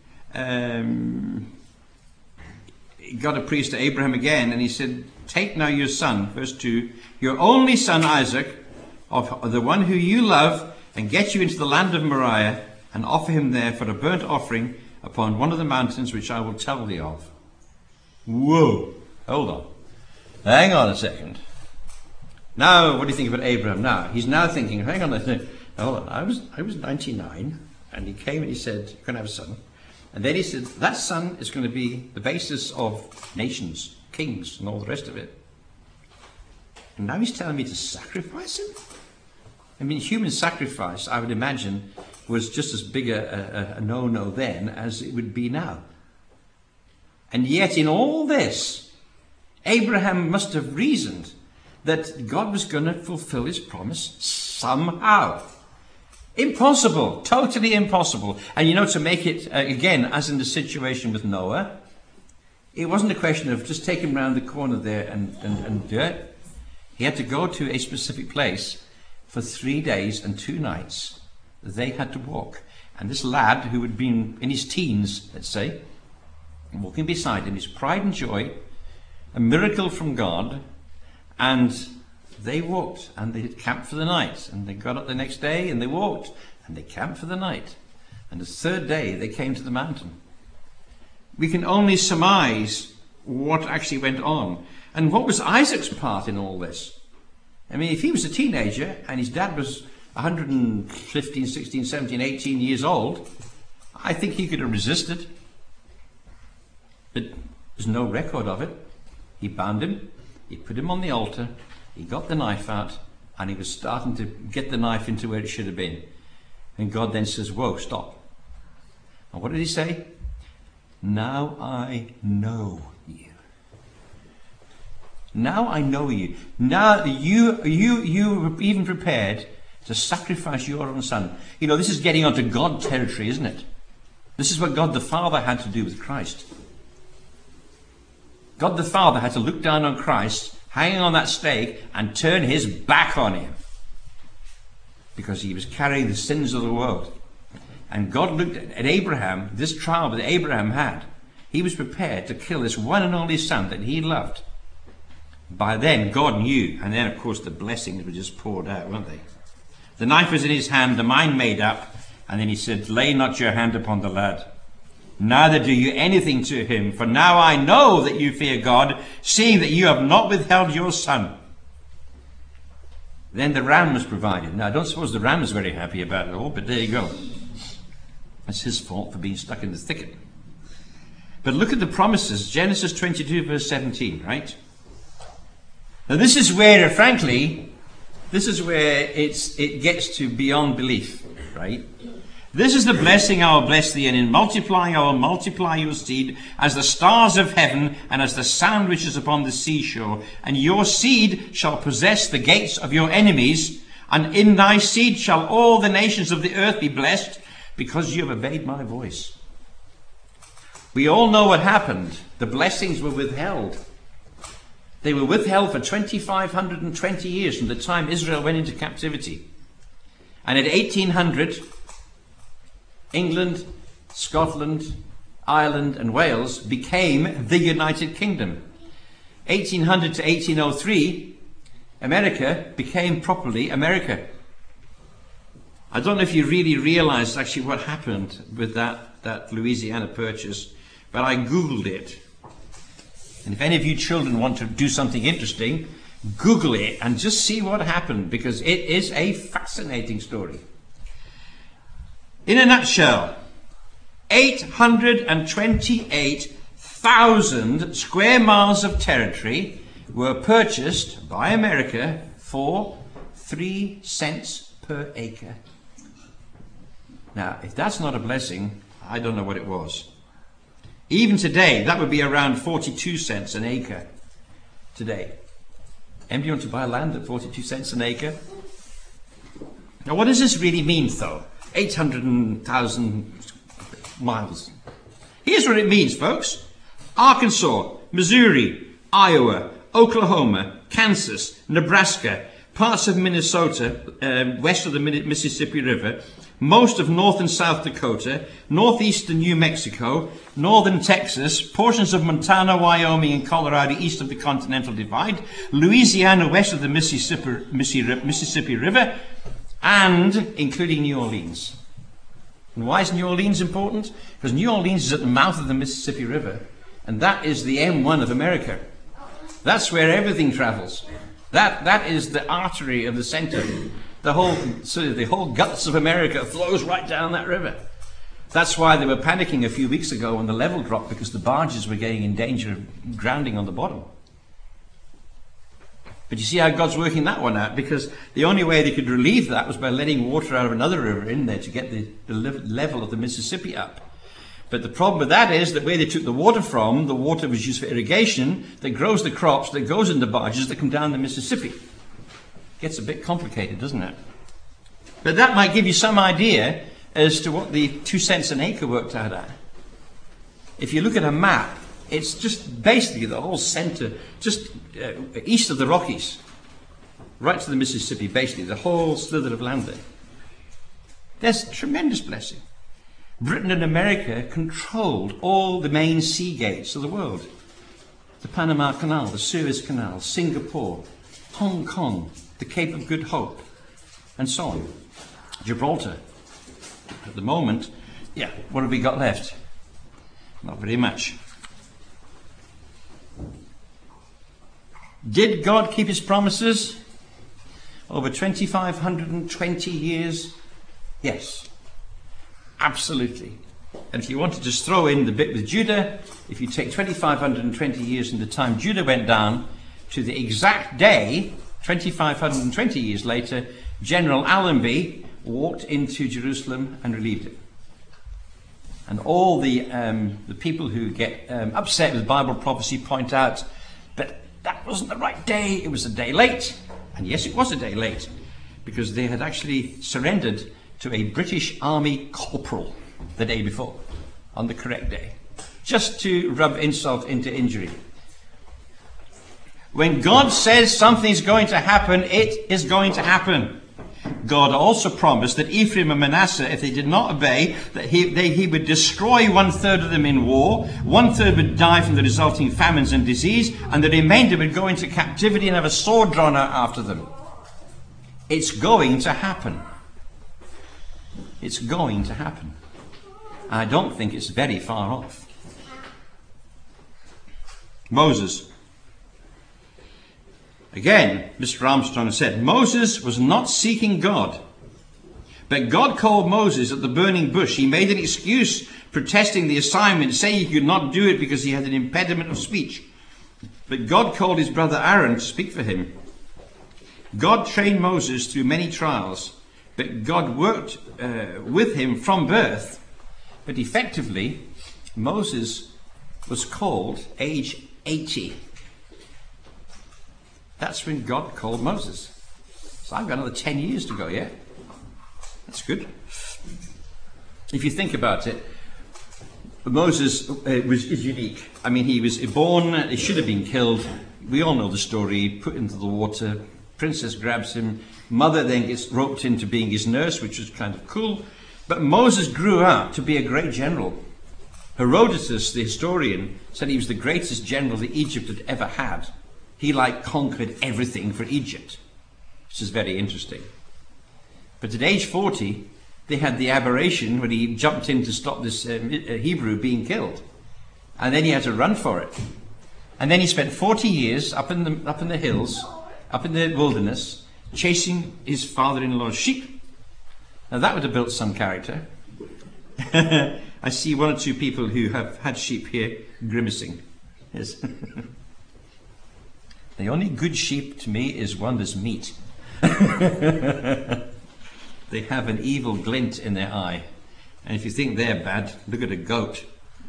God appears to Abraham again, and he said, take now your son, verse 2, your only son Isaac, of the one who you love, and get you into the land of Moriah, and offer him there for a burnt offering upon one of the mountains which I will tell thee of. Whoa, hold on. Hang on a second. Now, what do you think about Abraham now? He's now thinking, hang on a second. Hold on, I was 99, and he came and he said, you're going to have a son. And then he said, that son is going to be the basis of nations, kings, and all the rest of it. And now he's telling me to sacrifice him? I mean, human sacrifice, I would imagine, was just as big a no-no then as it would be now. And yet in all this, Abraham must have reasoned that God was going to fulfill his promise somehow. Impossible, totally impossible. And you know, to make it, again, as in the situation with Noah, it wasn't a question of just take him round the corner there and do it. He had to go to a specific place for 3 days and 2 nights. They had to walk. And this lad, who had been in his teens, let's say, walking beside him, his pride and joy, a miracle from God, and they walked, and they camped for the night, and they got up the next day, and they walked, and they camped for the night. And the 3rd day, they came to the mountain. We can only surmise what actually went on. And what was Isaac's part in all this? I mean, if he was a teenager, and his dad was 115, 16, 17, 18 years old, I think he could have resisted. But there's no record of it. He bound him, he put him on the altar, he got the knife out, and he was starting to get the knife into where it should have been. And God then says, whoa, stop. And what did he say? Now I know you. Now I know you. Now you were even prepared to sacrifice your own son. You know, this is getting onto God territory, isn't it? This is what God the Father had to do with Christ. God the Father had to look down on Christ, hanging on that stake, and turn his back on him, because he was carrying the sins of the world. And God looked at Abraham, this trial that Abraham had. He was prepared to kill this one and only son that he loved. By then, God knew. And then, of course, the blessings were just poured out, weren't they? The knife was in his hand, the mind made up. And then he said, lay not your hand upon the lad, neither do you anything to him. For now I know that you fear God, seeing that you have not withheld your son. Then the ram was provided. Now, I don't suppose the ram was very happy about it all, but there you go. That's his fault for being stuck in the thicket. But look at the promises. Genesis 22, verse 17, right? Now, this is where, frankly, this is where it gets to beyond belief, right? This is the blessing I will bless thee, and in multiplying I will multiply your seed as the stars of heaven and as the sand which is upon the seashore. And your seed shall possess the gates of your enemies, and in thy seed shall all the nations of the earth be blessed, because you have obeyed my voice. We all know what happened. The blessings were withheld. They were withheld for 2,520 years from the time Israel went into captivity. And at 1800, England, Scotland, Ireland and Wales became the United Kingdom. 1800 to 1803, America became properly America. I don't know if you really realize actually what happened with that Louisiana Purchase, but I Googled it. And if any of you children want to do something interesting, Google it and just see what happened, because it is a fascinating story. In a nutshell, 828,000 square miles of territory were purchased by America for 3 cents per acre. Now, if that's not a blessing, I don't know what it was. Even today, that would be around 42 cents an acre today. Anybody want to buy land at 42 cents an acre? Now, what does this really mean, though? 800,000 miles. Here's what it means, folks. Arkansas, Missouri, Iowa, Oklahoma, Kansas, Nebraska, parts of Minnesota, west of the Mississippi River, most of North and South Dakota, northeastern New Mexico, northern Texas, portions of Montana, Wyoming, and Colorado east of the Continental Divide, Louisiana west of the Mississippi River, and including New Orleans. And why is New Orleans important? Because New Orleans is at the mouth of the Mississippi River, and that is the M1 of America. That's where everything travels. That is the artery of the center. The whole guts of America flows right down that river. That's why they were panicking a few weeks ago when the level dropped, because the barges were getting in danger of grounding on the bottom. But you see how God's working that one out, because the only way they could relieve that was by letting water out of another river in there to get the level of the Mississippi up. But the problem with that is that where they took the water from, the water was used for irrigation that grows the crops that goes into barges that come down the Mississippi. Gets a bit complicated, doesn't it? But that might give you some idea as to what the 2 cents an acre worked out at. If you look at a map, it's just basically the whole center, just east of the Rockies, right to the Mississippi, basically the whole slither of land there. There's a tremendous blessing. Britain and America controlled all the main sea gates of the world. The Panama Canal, the Suez Canal, Singapore, Hong Kong, the Cape of Good Hope, and so on. Gibraltar. At the moment, what have we got left? Not very much. Did God keep his promises over 2,520 years? Yes, absolutely. And if you want to just throw in the bit with Judah, if you take 2,520 years from the time Judah went down to the exact day, 2,520 years later, General Allenby walked into Jerusalem and relieved it. And all the people who get upset with Bible prophecy point out, but that wasn't the right day. It was a day late. And yes, it was a day late, because they had actually surrendered to a British Army corporal the day before, on the correct day, just to rub insult into injury. When God says something's going to happen, it is going to happen. God also promised that Ephraim and Manasseh, if they did not obey, that he would destroy 1/3 of them in war, 1/3 would die from the resulting famines and disease, and the remainder would go into captivity and have a sword drawn out after them. It's going to happen. It's going to happen. I don't think it's very far off. Moses. Again, Mr. Armstrong said, Moses was not seeking God, but God called Moses at the burning bush. He made an excuse protesting the assignment, saying he could not do it because he had an impediment of speech. But God called his brother Aaron to speak for him. God trained Moses through many trials, but God worked with him from birth. But effectively, Moses was called age 80. That's when God called Moses. So I've got another 10 years to go, yeah? That's good. If you think about it, Moses is unique. I mean, he was born, he should have been killed. We all know the story. Put into the water, princess grabs him, mother then gets roped into being his nurse, which was kind of cool. But Moses grew up to be a great general. Herodotus, the historian, said he was the greatest general that Egypt had ever had. He conquered everything for Egypt, which is very interesting. But at age 40, they had the aberration when he jumped in to stop this Hebrew being killed. And then he had to run for it. And then he spent 40 years up in the hills, up in the wilderness, chasing his father-in-law's sheep. Now that would have built some character. I see one or two people who have had sheep here grimacing. Yes. The only good sheep to me is one that's meat. They have an evil glint in their eye. And if you think they're bad, look at a goat.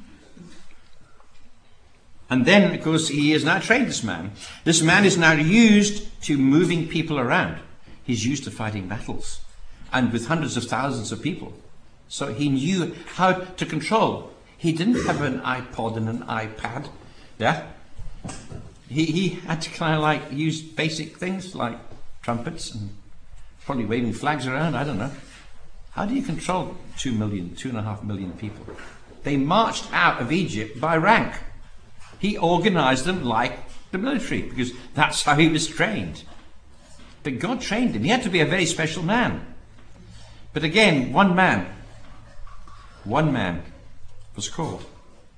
And then, of course, he has now trained this man. This man is now used to moving people around. He's used to fighting battles, and with hundreds of thousands of people. So he knew how to control. He didn't have an iPod and an iPad. Yeah? He had to kind of use basic things like trumpets and probably waving flags around. I don't know. How do you control 2 million, 2.5 million people? They marched out of Egypt by rank. He organized them like the military because that's how he was trained. But God trained him. He had to be a very special man. But again, one man was called.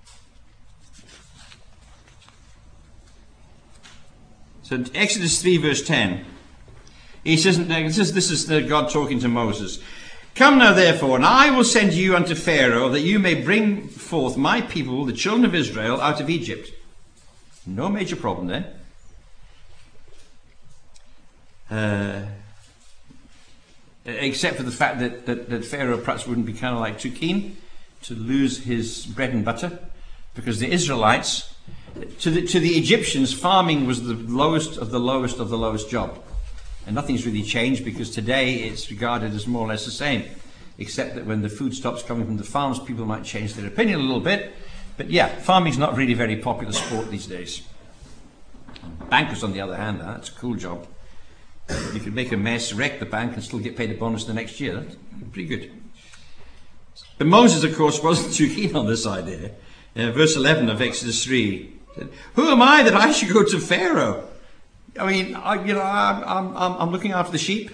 So in Exodus 3 verse 10, he says, this is God talking to Moses. Come now therefore, and I will send you unto Pharaoh, that you may bring forth my people, the children of Israel, out of Egypt. No major problem there. Except for the fact that Pharaoh perhaps wouldn't be kind of too keen to lose his bread and butter, because the Israelites, to the Egyptians, farming was the lowest of the lowest of the lowest job. And nothing's really changed, because today it's regarded as more or less the same, except that when the food stops coming from the farms, people might change their opinion a little bit. But yeah, farming's not really a very popular sport these days. Bankers, on the other hand, that's a cool job. You can make a mess, wreck the bank, and still get paid a bonus the next year. That's pretty good. But Moses, of course, wasn't too keen on this idea. Verse 11 of Exodus 3 said, "Who am I that I should go to Pharaoh? I mean, I'm looking after the sheep."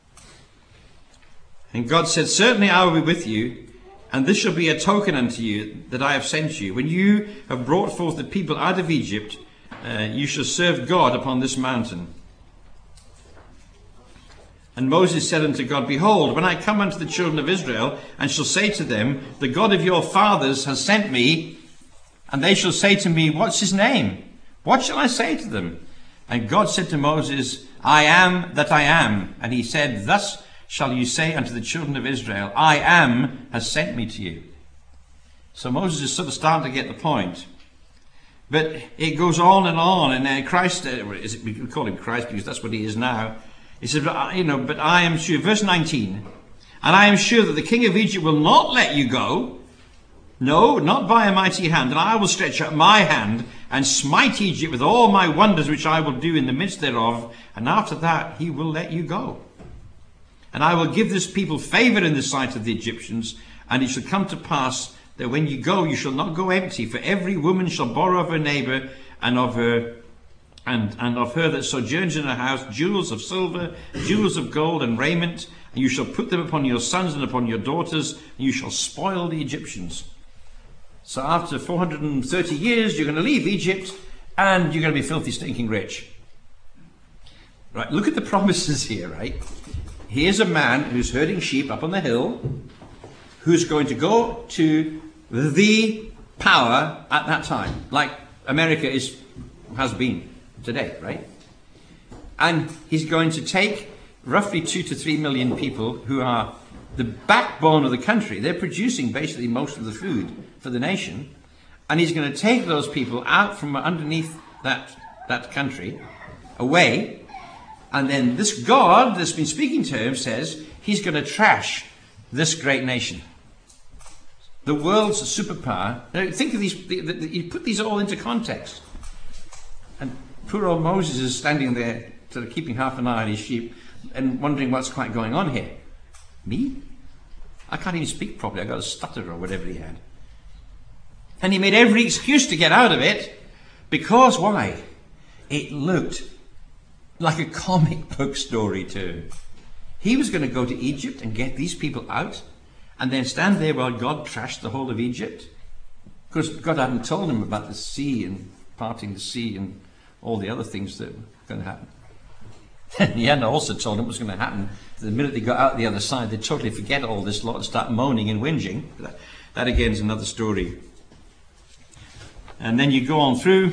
And God said, "Certainly I will be with you, and this shall be a token unto you that I have sent you. When you have brought forth the people out of Egypt, you shall serve God upon this mountain." And Moses said unto God, "Behold, when I come unto the children of Israel, and shall say to them, The God of your fathers has sent me, and they shall say to me, What's his name? What shall I say to them?" And God said to Moses, "I am that I am." And he said, "Thus shall you say unto the children of Israel, I am has sent me to you." So Moses is sort of starting to get the point. But it goes on, and then Christ, we call him Christ because that's what he is now. He said, but I am sure, verse 19, and I am sure that the king of Egypt will not let you go. No, not by a mighty hand. And I will stretch out my hand and smite Egypt with all my wonders which I will do in the midst thereof. And after that he will let you go. And I will give this people favor in the sight of the Egyptians. And it shall come to pass that when you go, you shall not go empty. For every woman shall borrow of her neighbor and of her that sojourns in her house jewels of silver, jewels of gold, and raiment. And you shall put them upon your sons and upon your daughters. And you shall spoil the Egyptians. So after 430 years, you're going to leave Egypt and you're going to be filthy, stinking rich. Right, look at the promises here, right? Here's a man who's herding sheep up on the hill, who's going to go to the power at that time, like America has been today, right? And he's going to take roughly 2 to 3 million people who are the backbone of the country. They're producing basically most of the food for the nation. And he's going to take those people out from underneath that country, away. And then this God that's been speaking to him says he's going to trash this great nation. The world's superpower. Now think of these, you put these all into context. And poor old Moses is standing there sort of keeping half an eye on his sheep and wondering what's quite going on here. Me? I can't even speak properly. I got a stutter or whatever he had. And he made every excuse to get out of it because why? It looked like a comic book story to him. He was going to go to Egypt and get these people out and then stand there while God trashed the whole of Egypt. Because God hadn't told him about the sea and parting the sea and all the other things that were going to happen. And he hadn't also told him what was going to happen. The minute they got out the other side, they'd totally forget all this lot and start moaning and whinging. That again is another story. And then you go on through,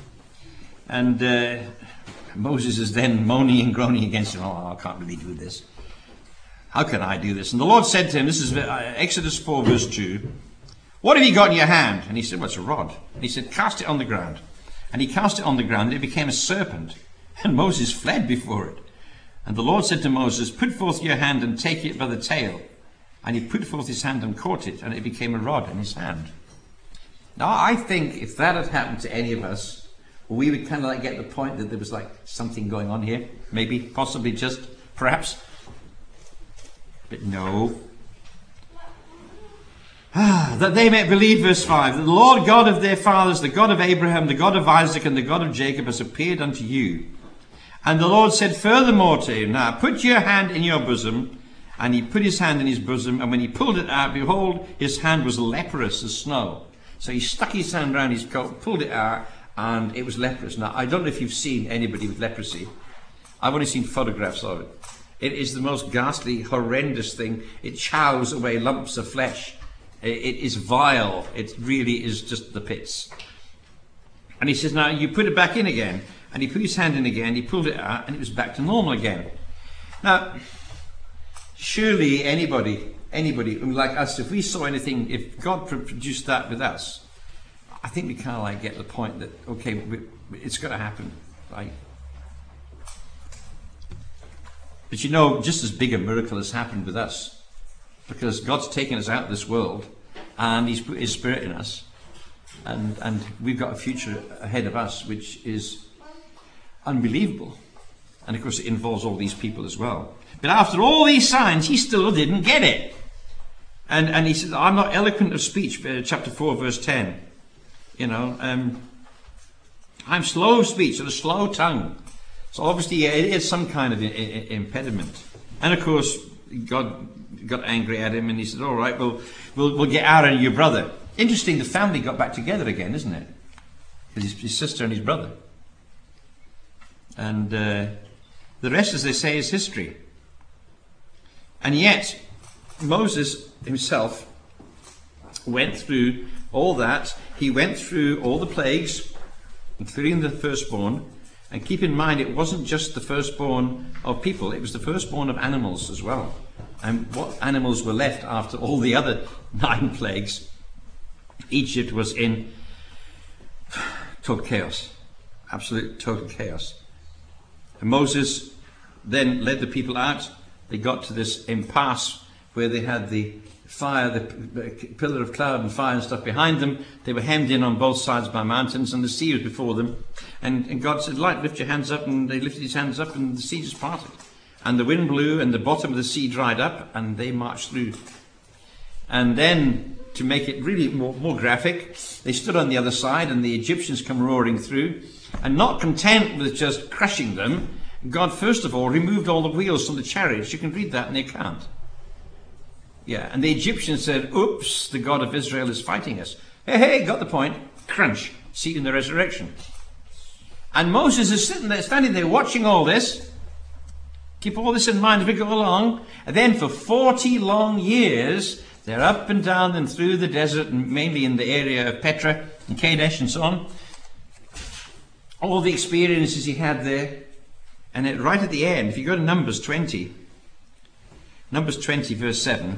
and Moses is then moaning and groaning against him. Oh, I can't really do this. How can I do this? And the Lord said to him, this is Exodus 4 verse 2, what have you got in your hand? And he said, well, it's a rod. And he said, cast it on the ground. And he cast it on the ground, and it became a serpent. And Moses fled before it. And the Lord said to Moses, put forth your hand and take it by the tail. And he put forth his hand and caught it, and it became a rod in his hand. Now, I think if that had happened to any of us, we would kind of like get the point that there was like something going on here. Maybe, possibly, just, perhaps. But no. That they may believe, verse 5, that the Lord God of their fathers, the God of Abraham, the God of Isaac, and the God of Jacob has appeared unto you. And the Lord said furthermore to him, now put your hand in your bosom. And he put his hand in his bosom, and when he pulled it out, behold, his hand was leprous as snow. So he stuck his hand around his coat, pulled it out, and it was leprous. Now, I don't know if you've seen anybody with leprosy. I've only seen photographs of it. It is the most ghastly, horrendous thing. It chows away lumps of flesh. It is vile. It really is just the pits. And he says, now you put it back in again. And he put his hand in again, he pulled it out, and it was back to normal again. Now, surely anybody like us, if we saw anything, if God produced that with us, I think we kind of like get the point that, okay, it's going to happen, right? But you know, just as big a miracle has happened with us, because God's taken us out of this world, and He's put His Spirit in us, and we've got a future ahead of us, which is unbelievable. And of course it involves all these people as well. But after all these signs, he still didn't get it. And he said, I'm not eloquent of speech, chapter 4 verse 10. I'm slow of speech and a slow tongue. So obviously it is some kind of impediment. And of course God got angry at him and he said, all right, we'll get Aaron and your brother. Interesting, the family got back together again, isn't it? His sister and his brother. And the rest, as they say, is history. And yet, Moses himself went through all that. He went through all the plagues, including the firstborn. And keep in mind, it wasn't just the firstborn of people, it was the firstborn of animals as well. And what animals were left after all the other 9 plagues? Egypt was in Total chaos. Absolute total chaos. And Moses then led the people out. They got to this impasse where they had the fire, the pillar of cloud and fire and stuff behind them. They were hemmed in on both sides by mountains, and the sea was before them. And God said, "Light, lift your hands up." And they lifted his hands up, and the sea just parted. And the wind blew, and the bottom of the sea dried up, and they marched through. And then, to make it really more graphic, they stood on the other side, and the Egyptians come roaring through. And not content with just crushing them, God first of all removed all the wheels from the chariots. You can read that in the account. Yeah, and the Egyptians said, "Oops, the God of Israel is fighting us." Hey, got the point. Crunch, see in the resurrection. And Moses is sitting there, standing there, watching all this. Keep all this in mind as we go along. And then for 40 long years, they're up and down and through the desert, and mainly in the area of Petra and Kadesh and so on. All the experiences he had there. And right at the end, if you go to Numbers 20 verse 7.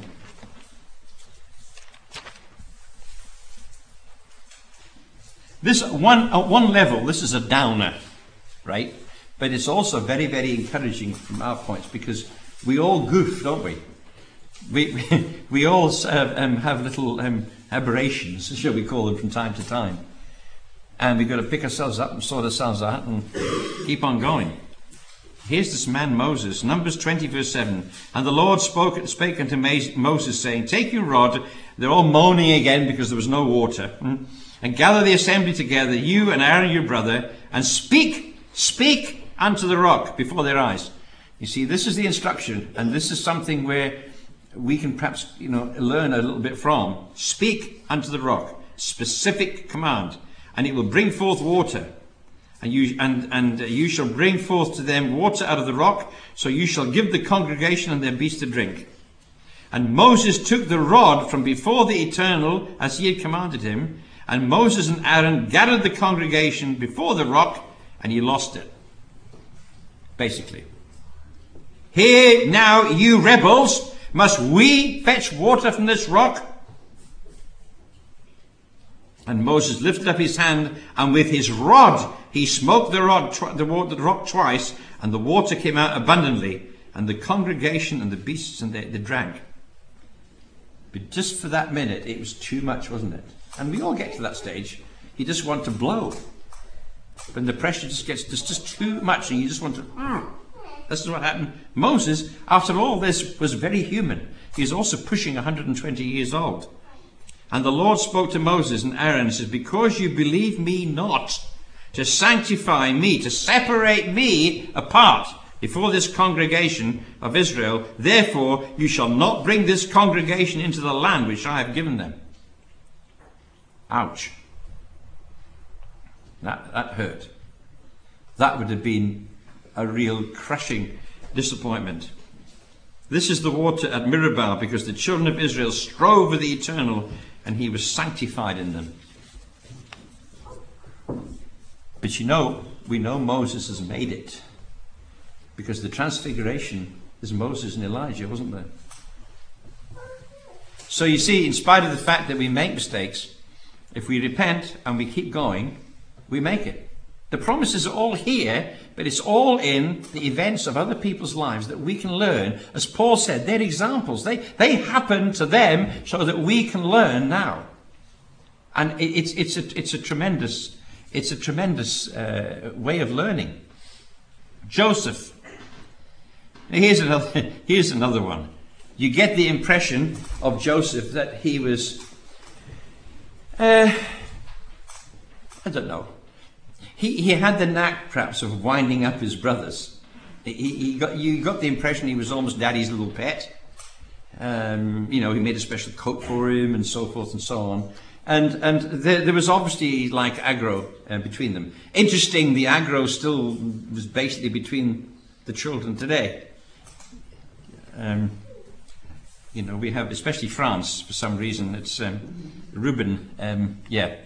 This at one level, this is a downer, right? But it's also very, very encouraging from our points, because we all goof, don't we? We all have little aberrations, shall we call them, from time to time. And we've got to pick ourselves up and sort ourselves out and keep on going. Here's this man Moses, Numbers 20 verse 7. And the Lord spake unto Moses, saying, "Take your rod." They're all moaning again because there was no water. "And gather the assembly together, you and Aaron your brother, and speak unto the rock before their eyes." You see, this is the instruction, and this is something where we can perhaps, learn a little bit from. Speak unto the rock, specific command, and it will bring forth water. And you shall bring forth to them water out of the rock, so you shall give the congregation and their beasts to drink. And Moses took the rod from before the Eternal, as he had commanded him, and Moses and Aaron gathered the congregation before the rock, and he lost it. Basically. "Hear now, you rebels, must we fetch water from this rock?" And Moses lifted up his hand, and with his rod he smote the rock twice, and the water came out abundantly, and the congregation and the beasts and they drank. But just for that minute, it was too much, wasn't it? And we all get to that stage. You just want to blow. When the pressure just gets just too much, and you just want to... This is what happened. Moses, after all this, was very human. He was also pushing 120 years old. And the Lord spoke to Moses and Aaron and said, "Because you believe me not, to sanctify me, to separate me apart before this congregation of Israel, therefore you shall not bring this congregation into the land which I have given them." Ouch. That hurt. That would have been a real crushing disappointment. This is the water at Meribah, because the children of Israel strove with the Eternal, and he was sanctified in them. But we know Moses has made it, because the transfiguration is Moses and Elijah, wasn't there? So you see, in spite of the fact that we make mistakes, if we repent and we keep going, we make it. The promises are all here, but it's all in the events of other people's lives that we can learn. As Paul said, they're examples. They happen to them so that we can learn now. And it's a tremendous way of learning. Joseph. Here's another one. You get the impression of Joseph that he was, I don't know. He had the knack, perhaps, of winding up his brothers. You got the impression he was almost daddy's little pet. He made a special coat for him and so forth and so on. And there was obviously like aggro between them. Interesting, the aggro still was basically between the children today. We have, especially France, for some reason, it's Reuben,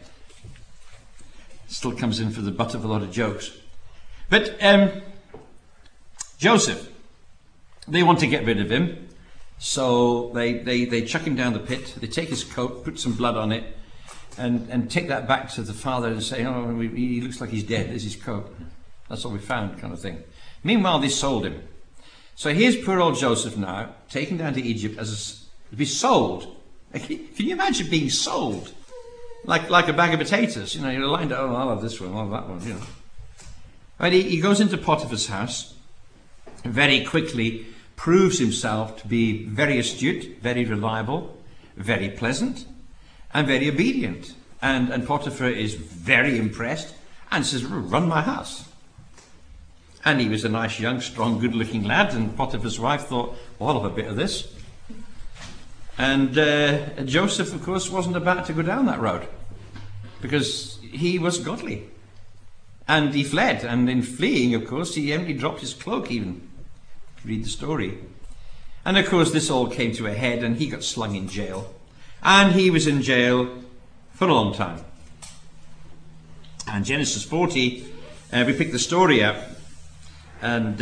still comes in for the butt of a lot of jokes. But Joseph, they want to get rid of him, so they chuck him down the pit. They take his coat, put some blood on it, and take that back to the father and say, oh, he looks like he's dead. There's his coat. That's all we found, kind of thing. Meanwhile, they sold him. So here's poor old Joseph now, taken down to Egypt to be sold. Can you imagine being sold? Like a bag of potatoes. You know, you're lined up, oh, I'll have this one, I'll have that one, you know. Right, he goes into Potiphar's house, very quickly proves himself to be very astute, very reliable, very pleasant, and very obedient. And Potiphar is very impressed and says, run my house. And he was a nice, young, strong, good-looking lad, and Potiphar's wife thought, well, I'll have a bit of this. And Joseph, of course, wasn't about to go down that road, because he was godly. And he fled, and in fleeing, of course, he only dropped his cloak even. Read the story. And of course, this all came to a head, and he got slung in jail. And he was in jail for a long time. And Genesis 40, we pick the story up. And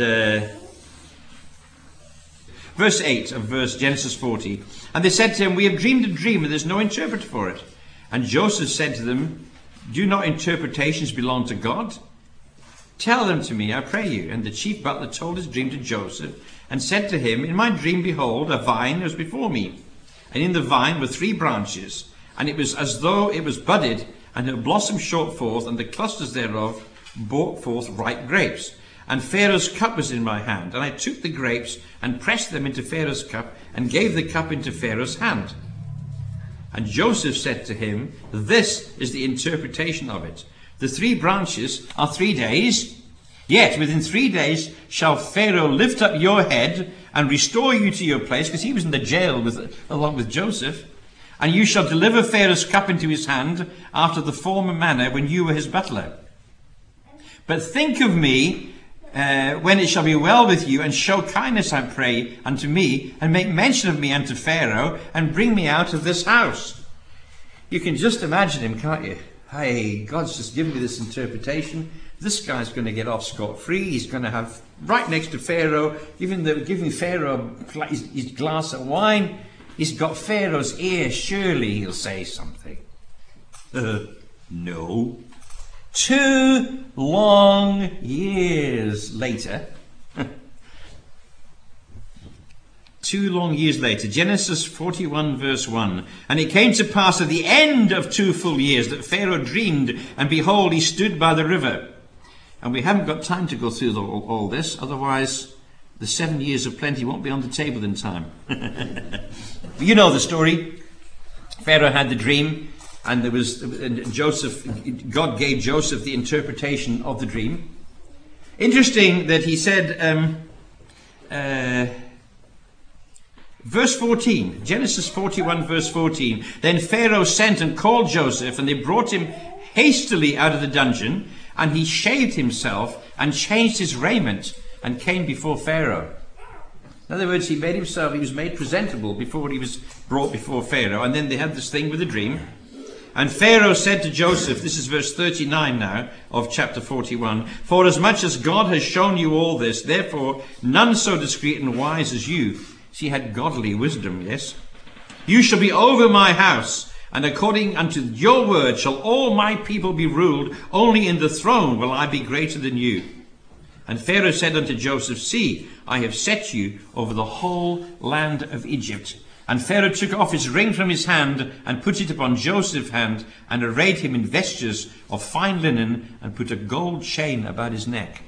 verse 8 of Genesis 40. And they said to him, we have dreamed a dream, and there's no interpreter for it. And Joseph said to them, do not interpretations belong to God? Tell them to me, I pray you. And the chief butler told his dream to Joseph, and said to him, in my dream, behold, a vine was before me. And in the vine were 3 branches, and it was as though it was budded, and her blossom shot forth, and the clusters thereof brought forth ripe grapes. And Pharaoh's cup was in my hand, and I took the grapes, and pressed them into Pharaoh's cup, and gave the cup into Pharaoh's hand. And Joseph said to him, this is the interpretation of it. The 3 branches are 3 days, yet within 3 days shall Pharaoh lift up your head and restore you to your place, because he was in the jail along with Joseph. And you shall deliver Pharaoh's cup into his hand after the former manner when you were his butler. But think of me when it shall be well with you, and show kindness, I pray, unto me, and make mention of me unto Pharaoh, and bring me out of this house. You can just imagine him, can't you? Hey, God's just given me this interpretation. This guy's going to get off scot-free. He's going to have right next to Pharaoh, giving Pharaoh his glass of wine. He's got Pharaoh's ear. Surely he'll say something. No. 2 long years later, 2 long years later, Genesis 41 verse 1, and it came to pass at the end of 2 full years that Pharaoh dreamed, and behold, he stood by the river. And we haven't got time to go through all this, otherwise the 7 years of plenty won't be on the table in time. You know the story. Pharaoh had the dream. And God gave Joseph the interpretation of the dream. Interesting that he said, verse 14, Genesis 41 verse 14, then Pharaoh sent and called Joseph, and they brought him hastily out of the dungeon, and he shaved himself and changed his raiment and came before Pharaoh. In other words, he was made presentable before he was brought before Pharaoh. And then they had this thing with the dream. And Pharaoh said to Joseph, this is verse 39 now of chapter 41, for as much as God has shown you all this, therefore none so discreet and wise as you. She had godly wisdom, yes. You shall be over my house, and according unto your word shall all my people be ruled. Only in the throne will I be greater than you. And Pharaoh said unto Joseph, see, I have set you over the whole land of Egypt. And Pharaoh took off his ring from his hand, and put it upon Joseph's hand, and arrayed him in vestures of fine linen, and put a gold chain about his neck.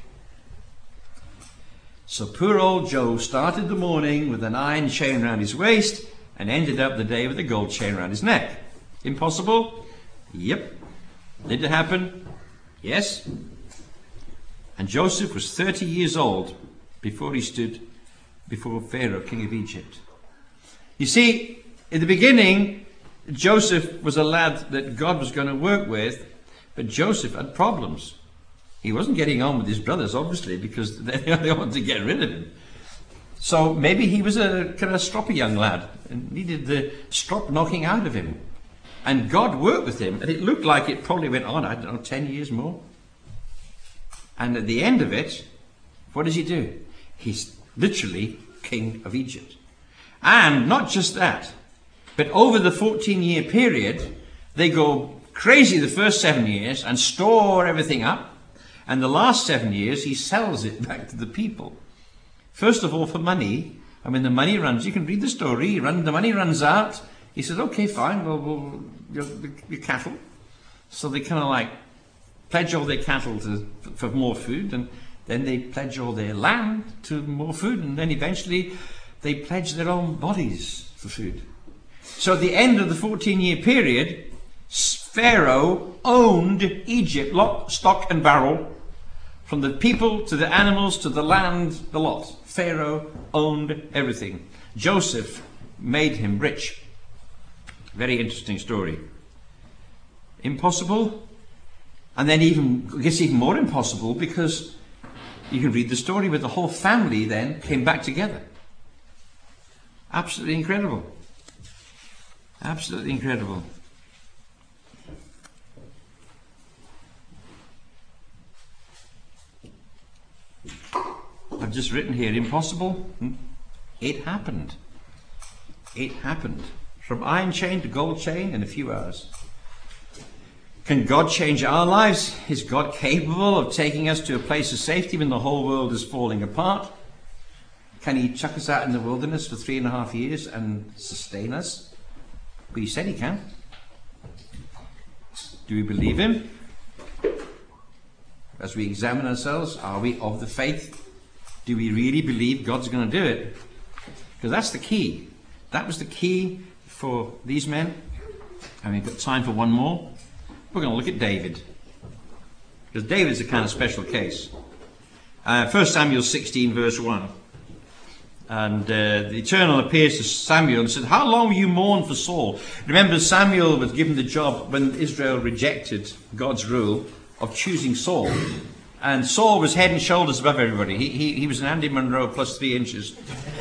So poor old Joe started the morning with an iron chain around his waist, and ended up the day with a gold chain around his neck. Impossible? Yep. Did it happen? Yes. And Joseph was 30 years old before he stood before Pharaoh, king of Egypt. You see, in the beginning, Joseph was a lad that God was going to work with, but Joseph had problems. He wasn't getting on with his brothers, obviously, because they wanted to get rid of him. So maybe he was a kind of stroppy young lad and needed the strop knocking out of him. And God worked with him, and it looked like it probably went on, 10 years more. And at the end of it, what does he do? He's literally king of Egypt. And not just that, but over the 14-year period, they go crazy the first 7 years and store everything up. And the last 7 years, he sells it back to the people. First of all, for money. And when the money runs, you can read the story. The money runs out. He says, okay, fine, well your cattle. So they kind of like pledge all their cattle for more food. And then they pledge all their land to more food. And then eventually they pledge their own bodies for food. So at the end of the 14-year period, Pharaoh owned Egypt, lock, stock and barrel, from the people to the animals to the land, the lot. Pharaoh owned everything. Joseph made him rich. Very interesting story. Impossible? And then it gets even more impossible, because you can read the story where the whole family then came back together. Absolutely incredible. Absolutely incredible. I've just written here, impossible. It happened. It happened. From iron chain to gold chain in a few hours. Can God change our lives? Is God capable of taking us to a place of safety when the whole world is falling apart? Can he chuck us out in the wilderness for 3.5 years and sustain us? But he said he can. Do we believe him? As we examine ourselves, are we of the faith? Do we really believe God's going to do it? Because that's the key. That was the key for these men. And we've got time for one more. We're going to look at David. Because David's a kind of special case. 1 Samuel 16 verse 1. And the Eternal appears to Samuel and said, how long will you mourn for Saul? Remember, Samuel was given the job when Israel rejected God's rule of choosing Saul. And Saul was head and shoulders above everybody. He was an Andy Monroe plus 3 inches.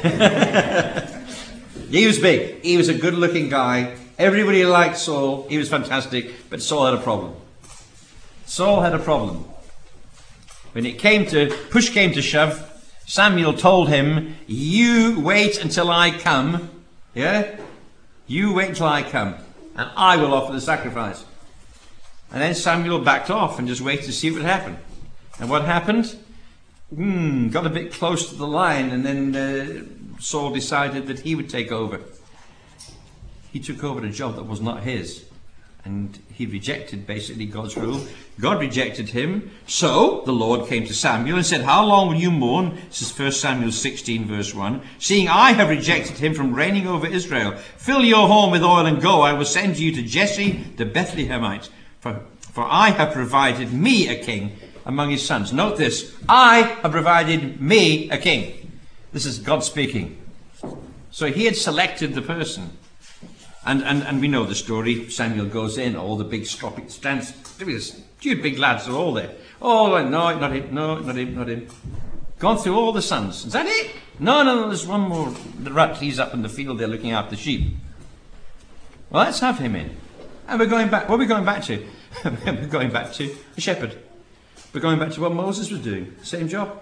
He was big. He was a good-looking guy. Everybody liked Saul. He was fantastic. But Saul had a problem. Saul had a problem. When push came to shove, Samuel told him, you wait until I come. Yeah? You wait till I come. And I will offer the sacrifice. And then Samuel backed off and just waited to see what would happen. And what happened? Got a bit close to the line, and then Saul decided that he would take over. He took over a job that was not his. And he rejected basically God's rule. God rejected him. So the Lord came to Samuel and said, how long will you mourn? This is 1 Samuel 16 verse 1. Seeing I have rejected him from reigning over Israel. Fill your home with oil and go. I will send you to Jesse the Bethlehemite. For I have provided me a king among his sons. Note this. I have provided me a king. This is God speaking. So he had selected the person. And we know the story. Samuel goes in, all the big stroppy stands. There was 2 big lads are all there. Oh, no, not him. No, not him, not him. Gone through all the sons. Is that it? No, there's one more. The rat, he's up in the field there looking after the sheep. Well, let's have him in. And we're going back. What are we going back to? We're going back to the shepherd. We're going back to what Moses was doing. Same job.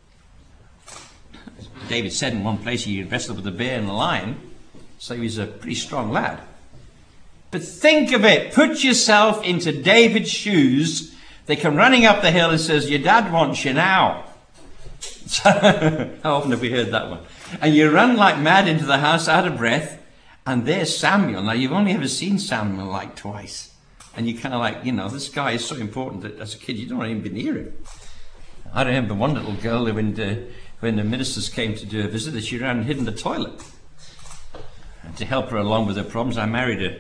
David said in one place he wrestled with a bear and a lion. So he's a pretty strong lad. But think of it. Put yourself into David's shoes. They come running up the hill and says, your dad wants you now. So, how often have we heard that one? And you run like mad into the house out of breath. And there's Samuel. Now, you've only ever seen Samuel like twice. And you kind of like, this guy is so important that as a kid, you don't want to even be near him. I remember one little girl when the ministers came to do a visit, that she ran and hid in the toilet. And to help her along with her problems, I married her.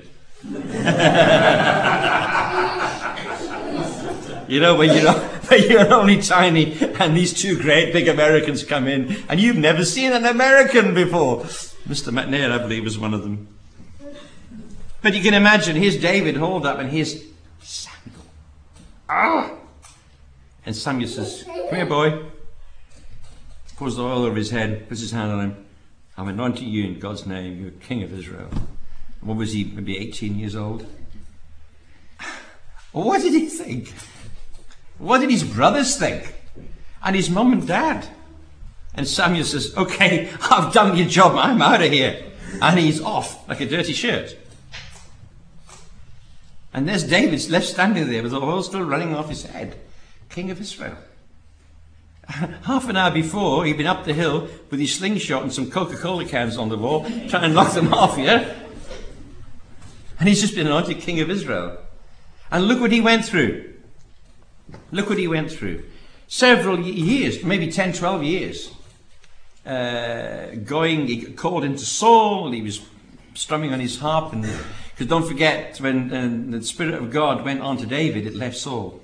When you're only tiny and these 2 great big Americans come in and you've never seen an American before. Mr. McNair, I believe, was one of them. But you can imagine, here's David hauled up and here's Samuel. And Samuel says, come here, boy. Pours the oil over his head, puts his hand on him. I'm anointing you in God's name. You're king of Israel. What was he, maybe 18 years old? What did he think? What did his brothers think? And his mum and dad? And Samuel says, okay, I've done your job. I'm out of here. And he's off like a dirty shirt. And there's David left standing there with the oil still running off his head. King of Israel. Half an hour before, he'd been up the hill with his slingshot and some Coca-Cola cans on the wall, trying to knock them off, yeah? And he's just been anointed King of Israel. And look what he went through. Look what he went through. Several years, maybe 10, 12 years. He got called into Saul. He was strumming on his harp. Because don't forget, when the Spirit of God went on to David, it left Saul.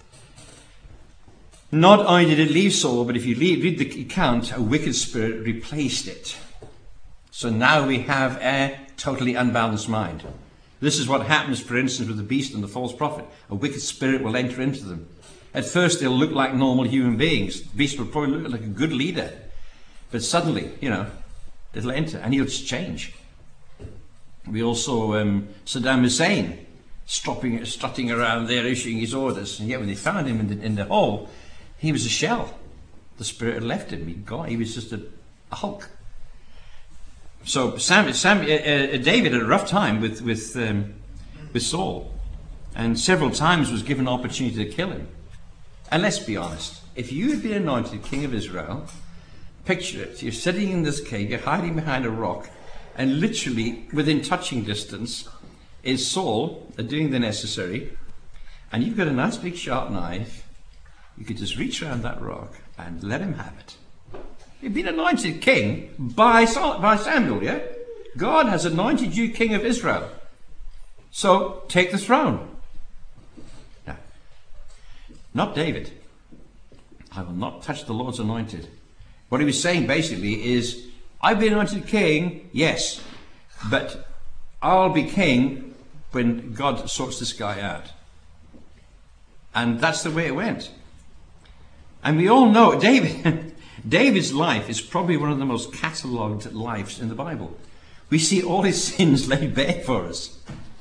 Not only did it leave Saul, but if you read the account, a wicked spirit replaced it. So now we have a totally unbalanced mind. This is what happens, for instance, with the beast and the false prophet. A wicked spirit will enter into them. At first, they'll look like normal human beings. The beast will probably look like a good leader. But suddenly, it'll enter and he'll just change. We also Saddam Hussein strutting around there issuing his orders. And yet when they found him in the hole, he was a shell. The spirit had left him. He was just a hulk. So David had a rough time with Saul, and several times was given an opportunity to kill him. And let's be honest, if you had been anointed King of Israel, picture it, you're sitting in this cave, you're hiding behind a rock, and literally within touching distance is Saul doing the necessary, and you've got a nice big sharp knife. You could just reach around that rock and let him have it. You've been anointed king by Samuel, yeah? God has anointed you King of Israel. So take the throne. Now, not David. I will not touch the Lord's anointed. What he was saying basically is, I've been anointed king, yes, but I'll be king when God sorts this guy out. And that's the way it went. And we all know David's life is probably one of the most catalogued lives in the Bible. We see all his sins laid bare for us.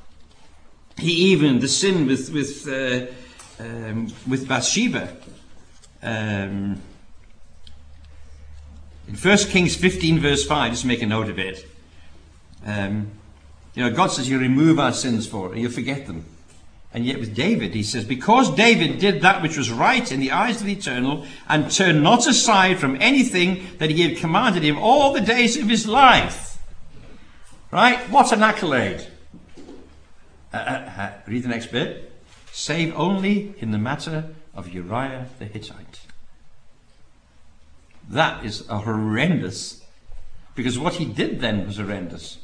The sin with Bathsheba. In 1 Kings 15 verse 5, just make a note of it. God says you remove our sins for it and you forget them. And yet with David, he says, because David did that which was right in the eyes of the Eternal and turned not aside from anything that he had commanded him all the days of his life. Right? What an accolade. Read the next bit. Save only in the matter of Uriah the Hittite. That is a horrendous, because what he did then was horrendous.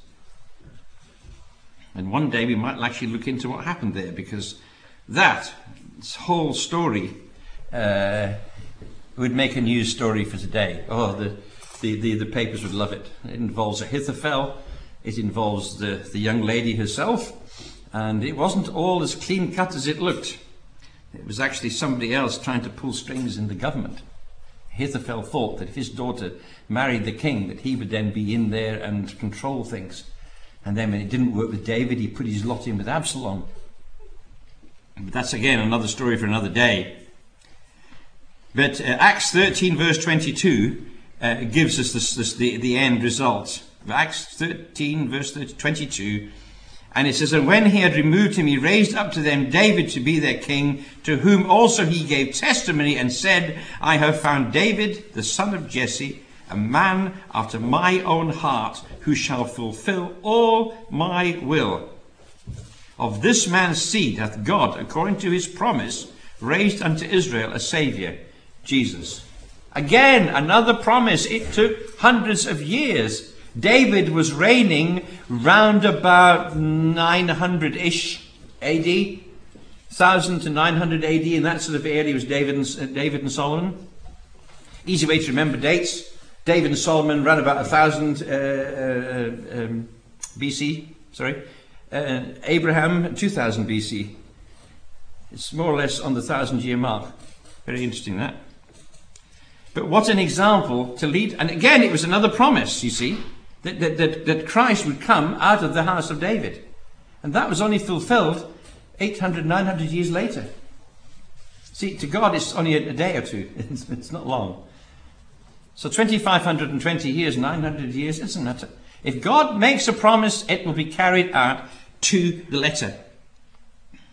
And one day we might actually look into what happened there, because this whole story would make a news story for today. Oh, the papers would love it. It involves Ahithophel. It involves the young lady herself. And it wasn't all as clean cut as it looked. It was actually somebody else trying to pull strings in the government. Ahithophel thought that if his daughter married the king, that he would then be in there and control things. And then when it didn't work with David, he put his lot in with Absalom. But that's again another story for another day. But Acts 13 verse 22 gives us the end result. Acts 13 verse 22. And it says, and when he had removed him, he raised up to them David to be their king, to whom also he gave testimony and said, I have found David, the son of Jesse, a man after my own heart, who shall fulfill all my will. Of this man's seed hath God, according to his promise, raised unto Israel a Saviour, Jesus. Again, another promise. It took hundreds of years. David was reigning round about 900-ish AD, 1000 to 900 AD, in that sort of area was David and Solomon. Easy way to remember dates. David and Solomon ran about 1000 BC. Abraham 2000 BC. It's more or less on the 1000-year mark. Very interesting, that. But what an example to lead. And again, it was another promise, you see, that Christ would come out of the house of David. And that was only fulfilled 800, 900 years later. See, to God, it's only a day or two. It's not long. So 2,520 years, 900 years, doesn't matter. If God makes a promise, it will be carried out to the letter.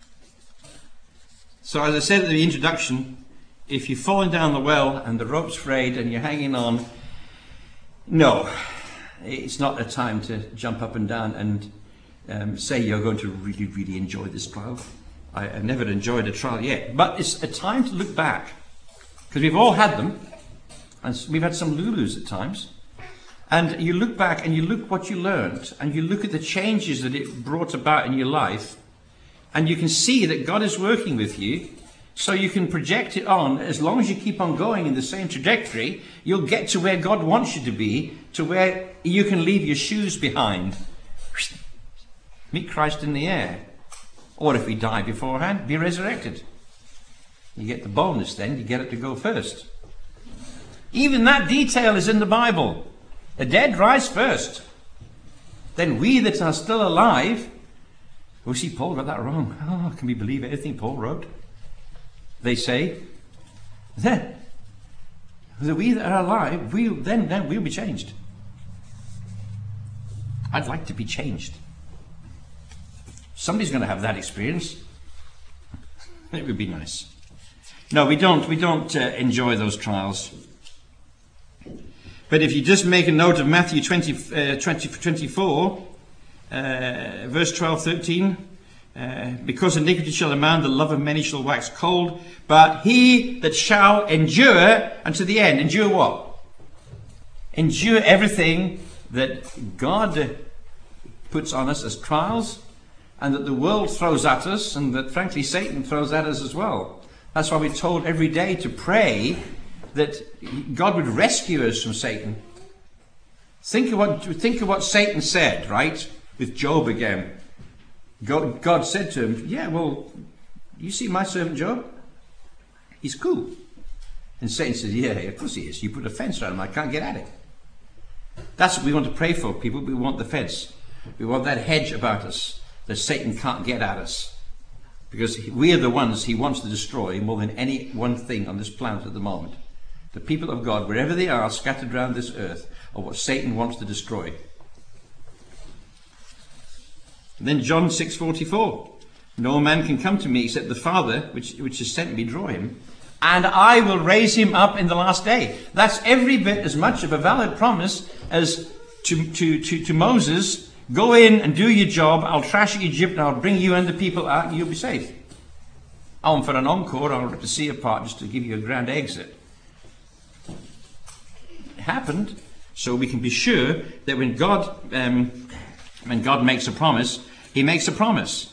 So as I said at the introduction, if you're falling down the well and the rope's frayed and you're hanging on, no, it's not a time to jump up and down and say you're going to really, really enjoy this trial. I've never enjoyed a trial yet. But it's a time to look back, because we've all had them, and we've had some Lulus at times. And you look back and you look what you learned, and you look at the changes that it brought about in your life, and you can see that God is working with you, so you can project it on. As long as you keep on going in the same trajectory, you'll get to where God wants you to be, to where you can leave your shoes behind. Meet Christ in the air. Or if we die beforehand, be resurrected. You get the bonus then, you get it to go first. Even that detail is in the Bible. The dead rise first. Then we that are still alive, oh, see, Paul got that wrong. Oh, can we believe anything Paul wrote? They say, then the we that are alive, we'll be changed. I'd like to be changed. Somebody's going to have that experience. It would be nice. No, we don't enjoy those trials. But if you just make a note of Matthew 24, verse 12, 13, because iniquity shall abound, the love of many shall wax cold, but he that shall endure unto the end. Endure what? Endure everything that God puts on us as trials, and that the world throws at us, and that frankly Satan throws at us as well. That's why we're told every day to pray that God would rescue us from Satan. Think of what Satan said, right? With Job again. God said to him, yeah, well, you see my servant Job? He's cool. And Satan says, yeah, of course he is. You put a fence around him, I can't get at it. That's what we want to pray for, people. We want the fence. We want that hedge about us, that Satan can't get at us. Because we are the ones he wants to destroy more than any one thing on this planet at the moment. The people of God, wherever they are, scattered around this earth, are what Satan wants to destroy. And then John 6:44. No man can come to me except the Father, which has sent me, draw him, and I will raise him up in the last day. That's every bit as much of a valid promise as to Moses. Go in and do your job. I'll trash Egypt and I'll bring you and the people out and you'll be safe. Oh, and for an encore, I'll rip the sea apart just to give you a grand exit. It happened, so we can be sure that when God makes a promise, he makes a promise.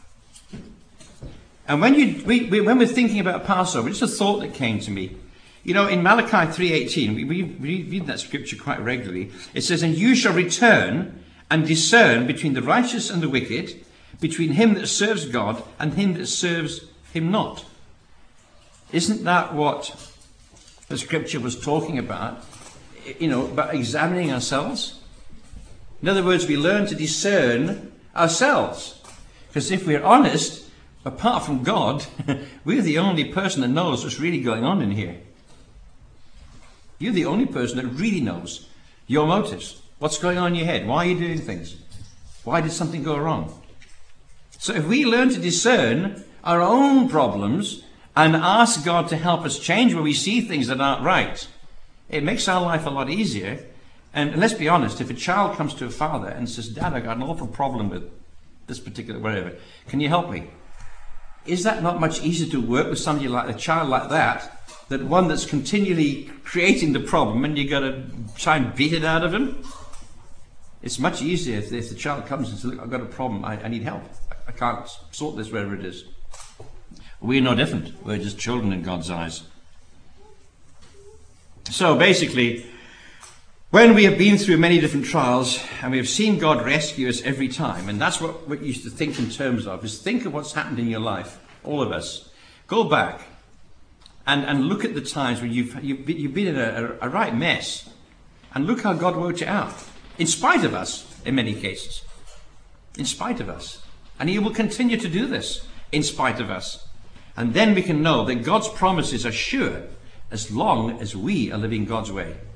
And when we're thinking about Passover, just a thought that came to me. You know, in Malachi 3:18, we read that scripture quite regularly. It says, and you shall return and discern between the righteous and the wicked, between him that serves God and him that serves him not. Isn't that what the scripture was talking about? You know, about examining ourselves. In other words, we learn to discern ourselves. Because if we're honest, apart from God, we're the only person that knows what's really going on in here. You're the only person that really knows your motives. What's going on in your head? Why are you doing things? Why did something go wrong? So if we learn to discern our own problems and ask God to help us change where we see things that aren't right, it makes our life a lot easier. And let's be honest, if a child comes to a father and says, Dad, I've got an awful problem with this particular whatever, can you help me? Is that not much easier to work with somebody like a child like that, than one that's continually creating the problem and you've got to try and beat it out of him? It's much easier if the child comes and says, look, I've got a problem, I need help. I can't sort this wherever it is. We're no different. We're just children in God's eyes. So basically, when we have been through many different trials and we have seen God rescue us every time, and that's what you used to think in terms of, is think of what's happened in your life, all of us. Go back and look at the times when you've been in a right mess, and look how God worked it out. In spite of us, in many cases. In spite of us. And he will continue to do this, in spite of us. And then we can know that God's promises are sure, as long as we are living God's way.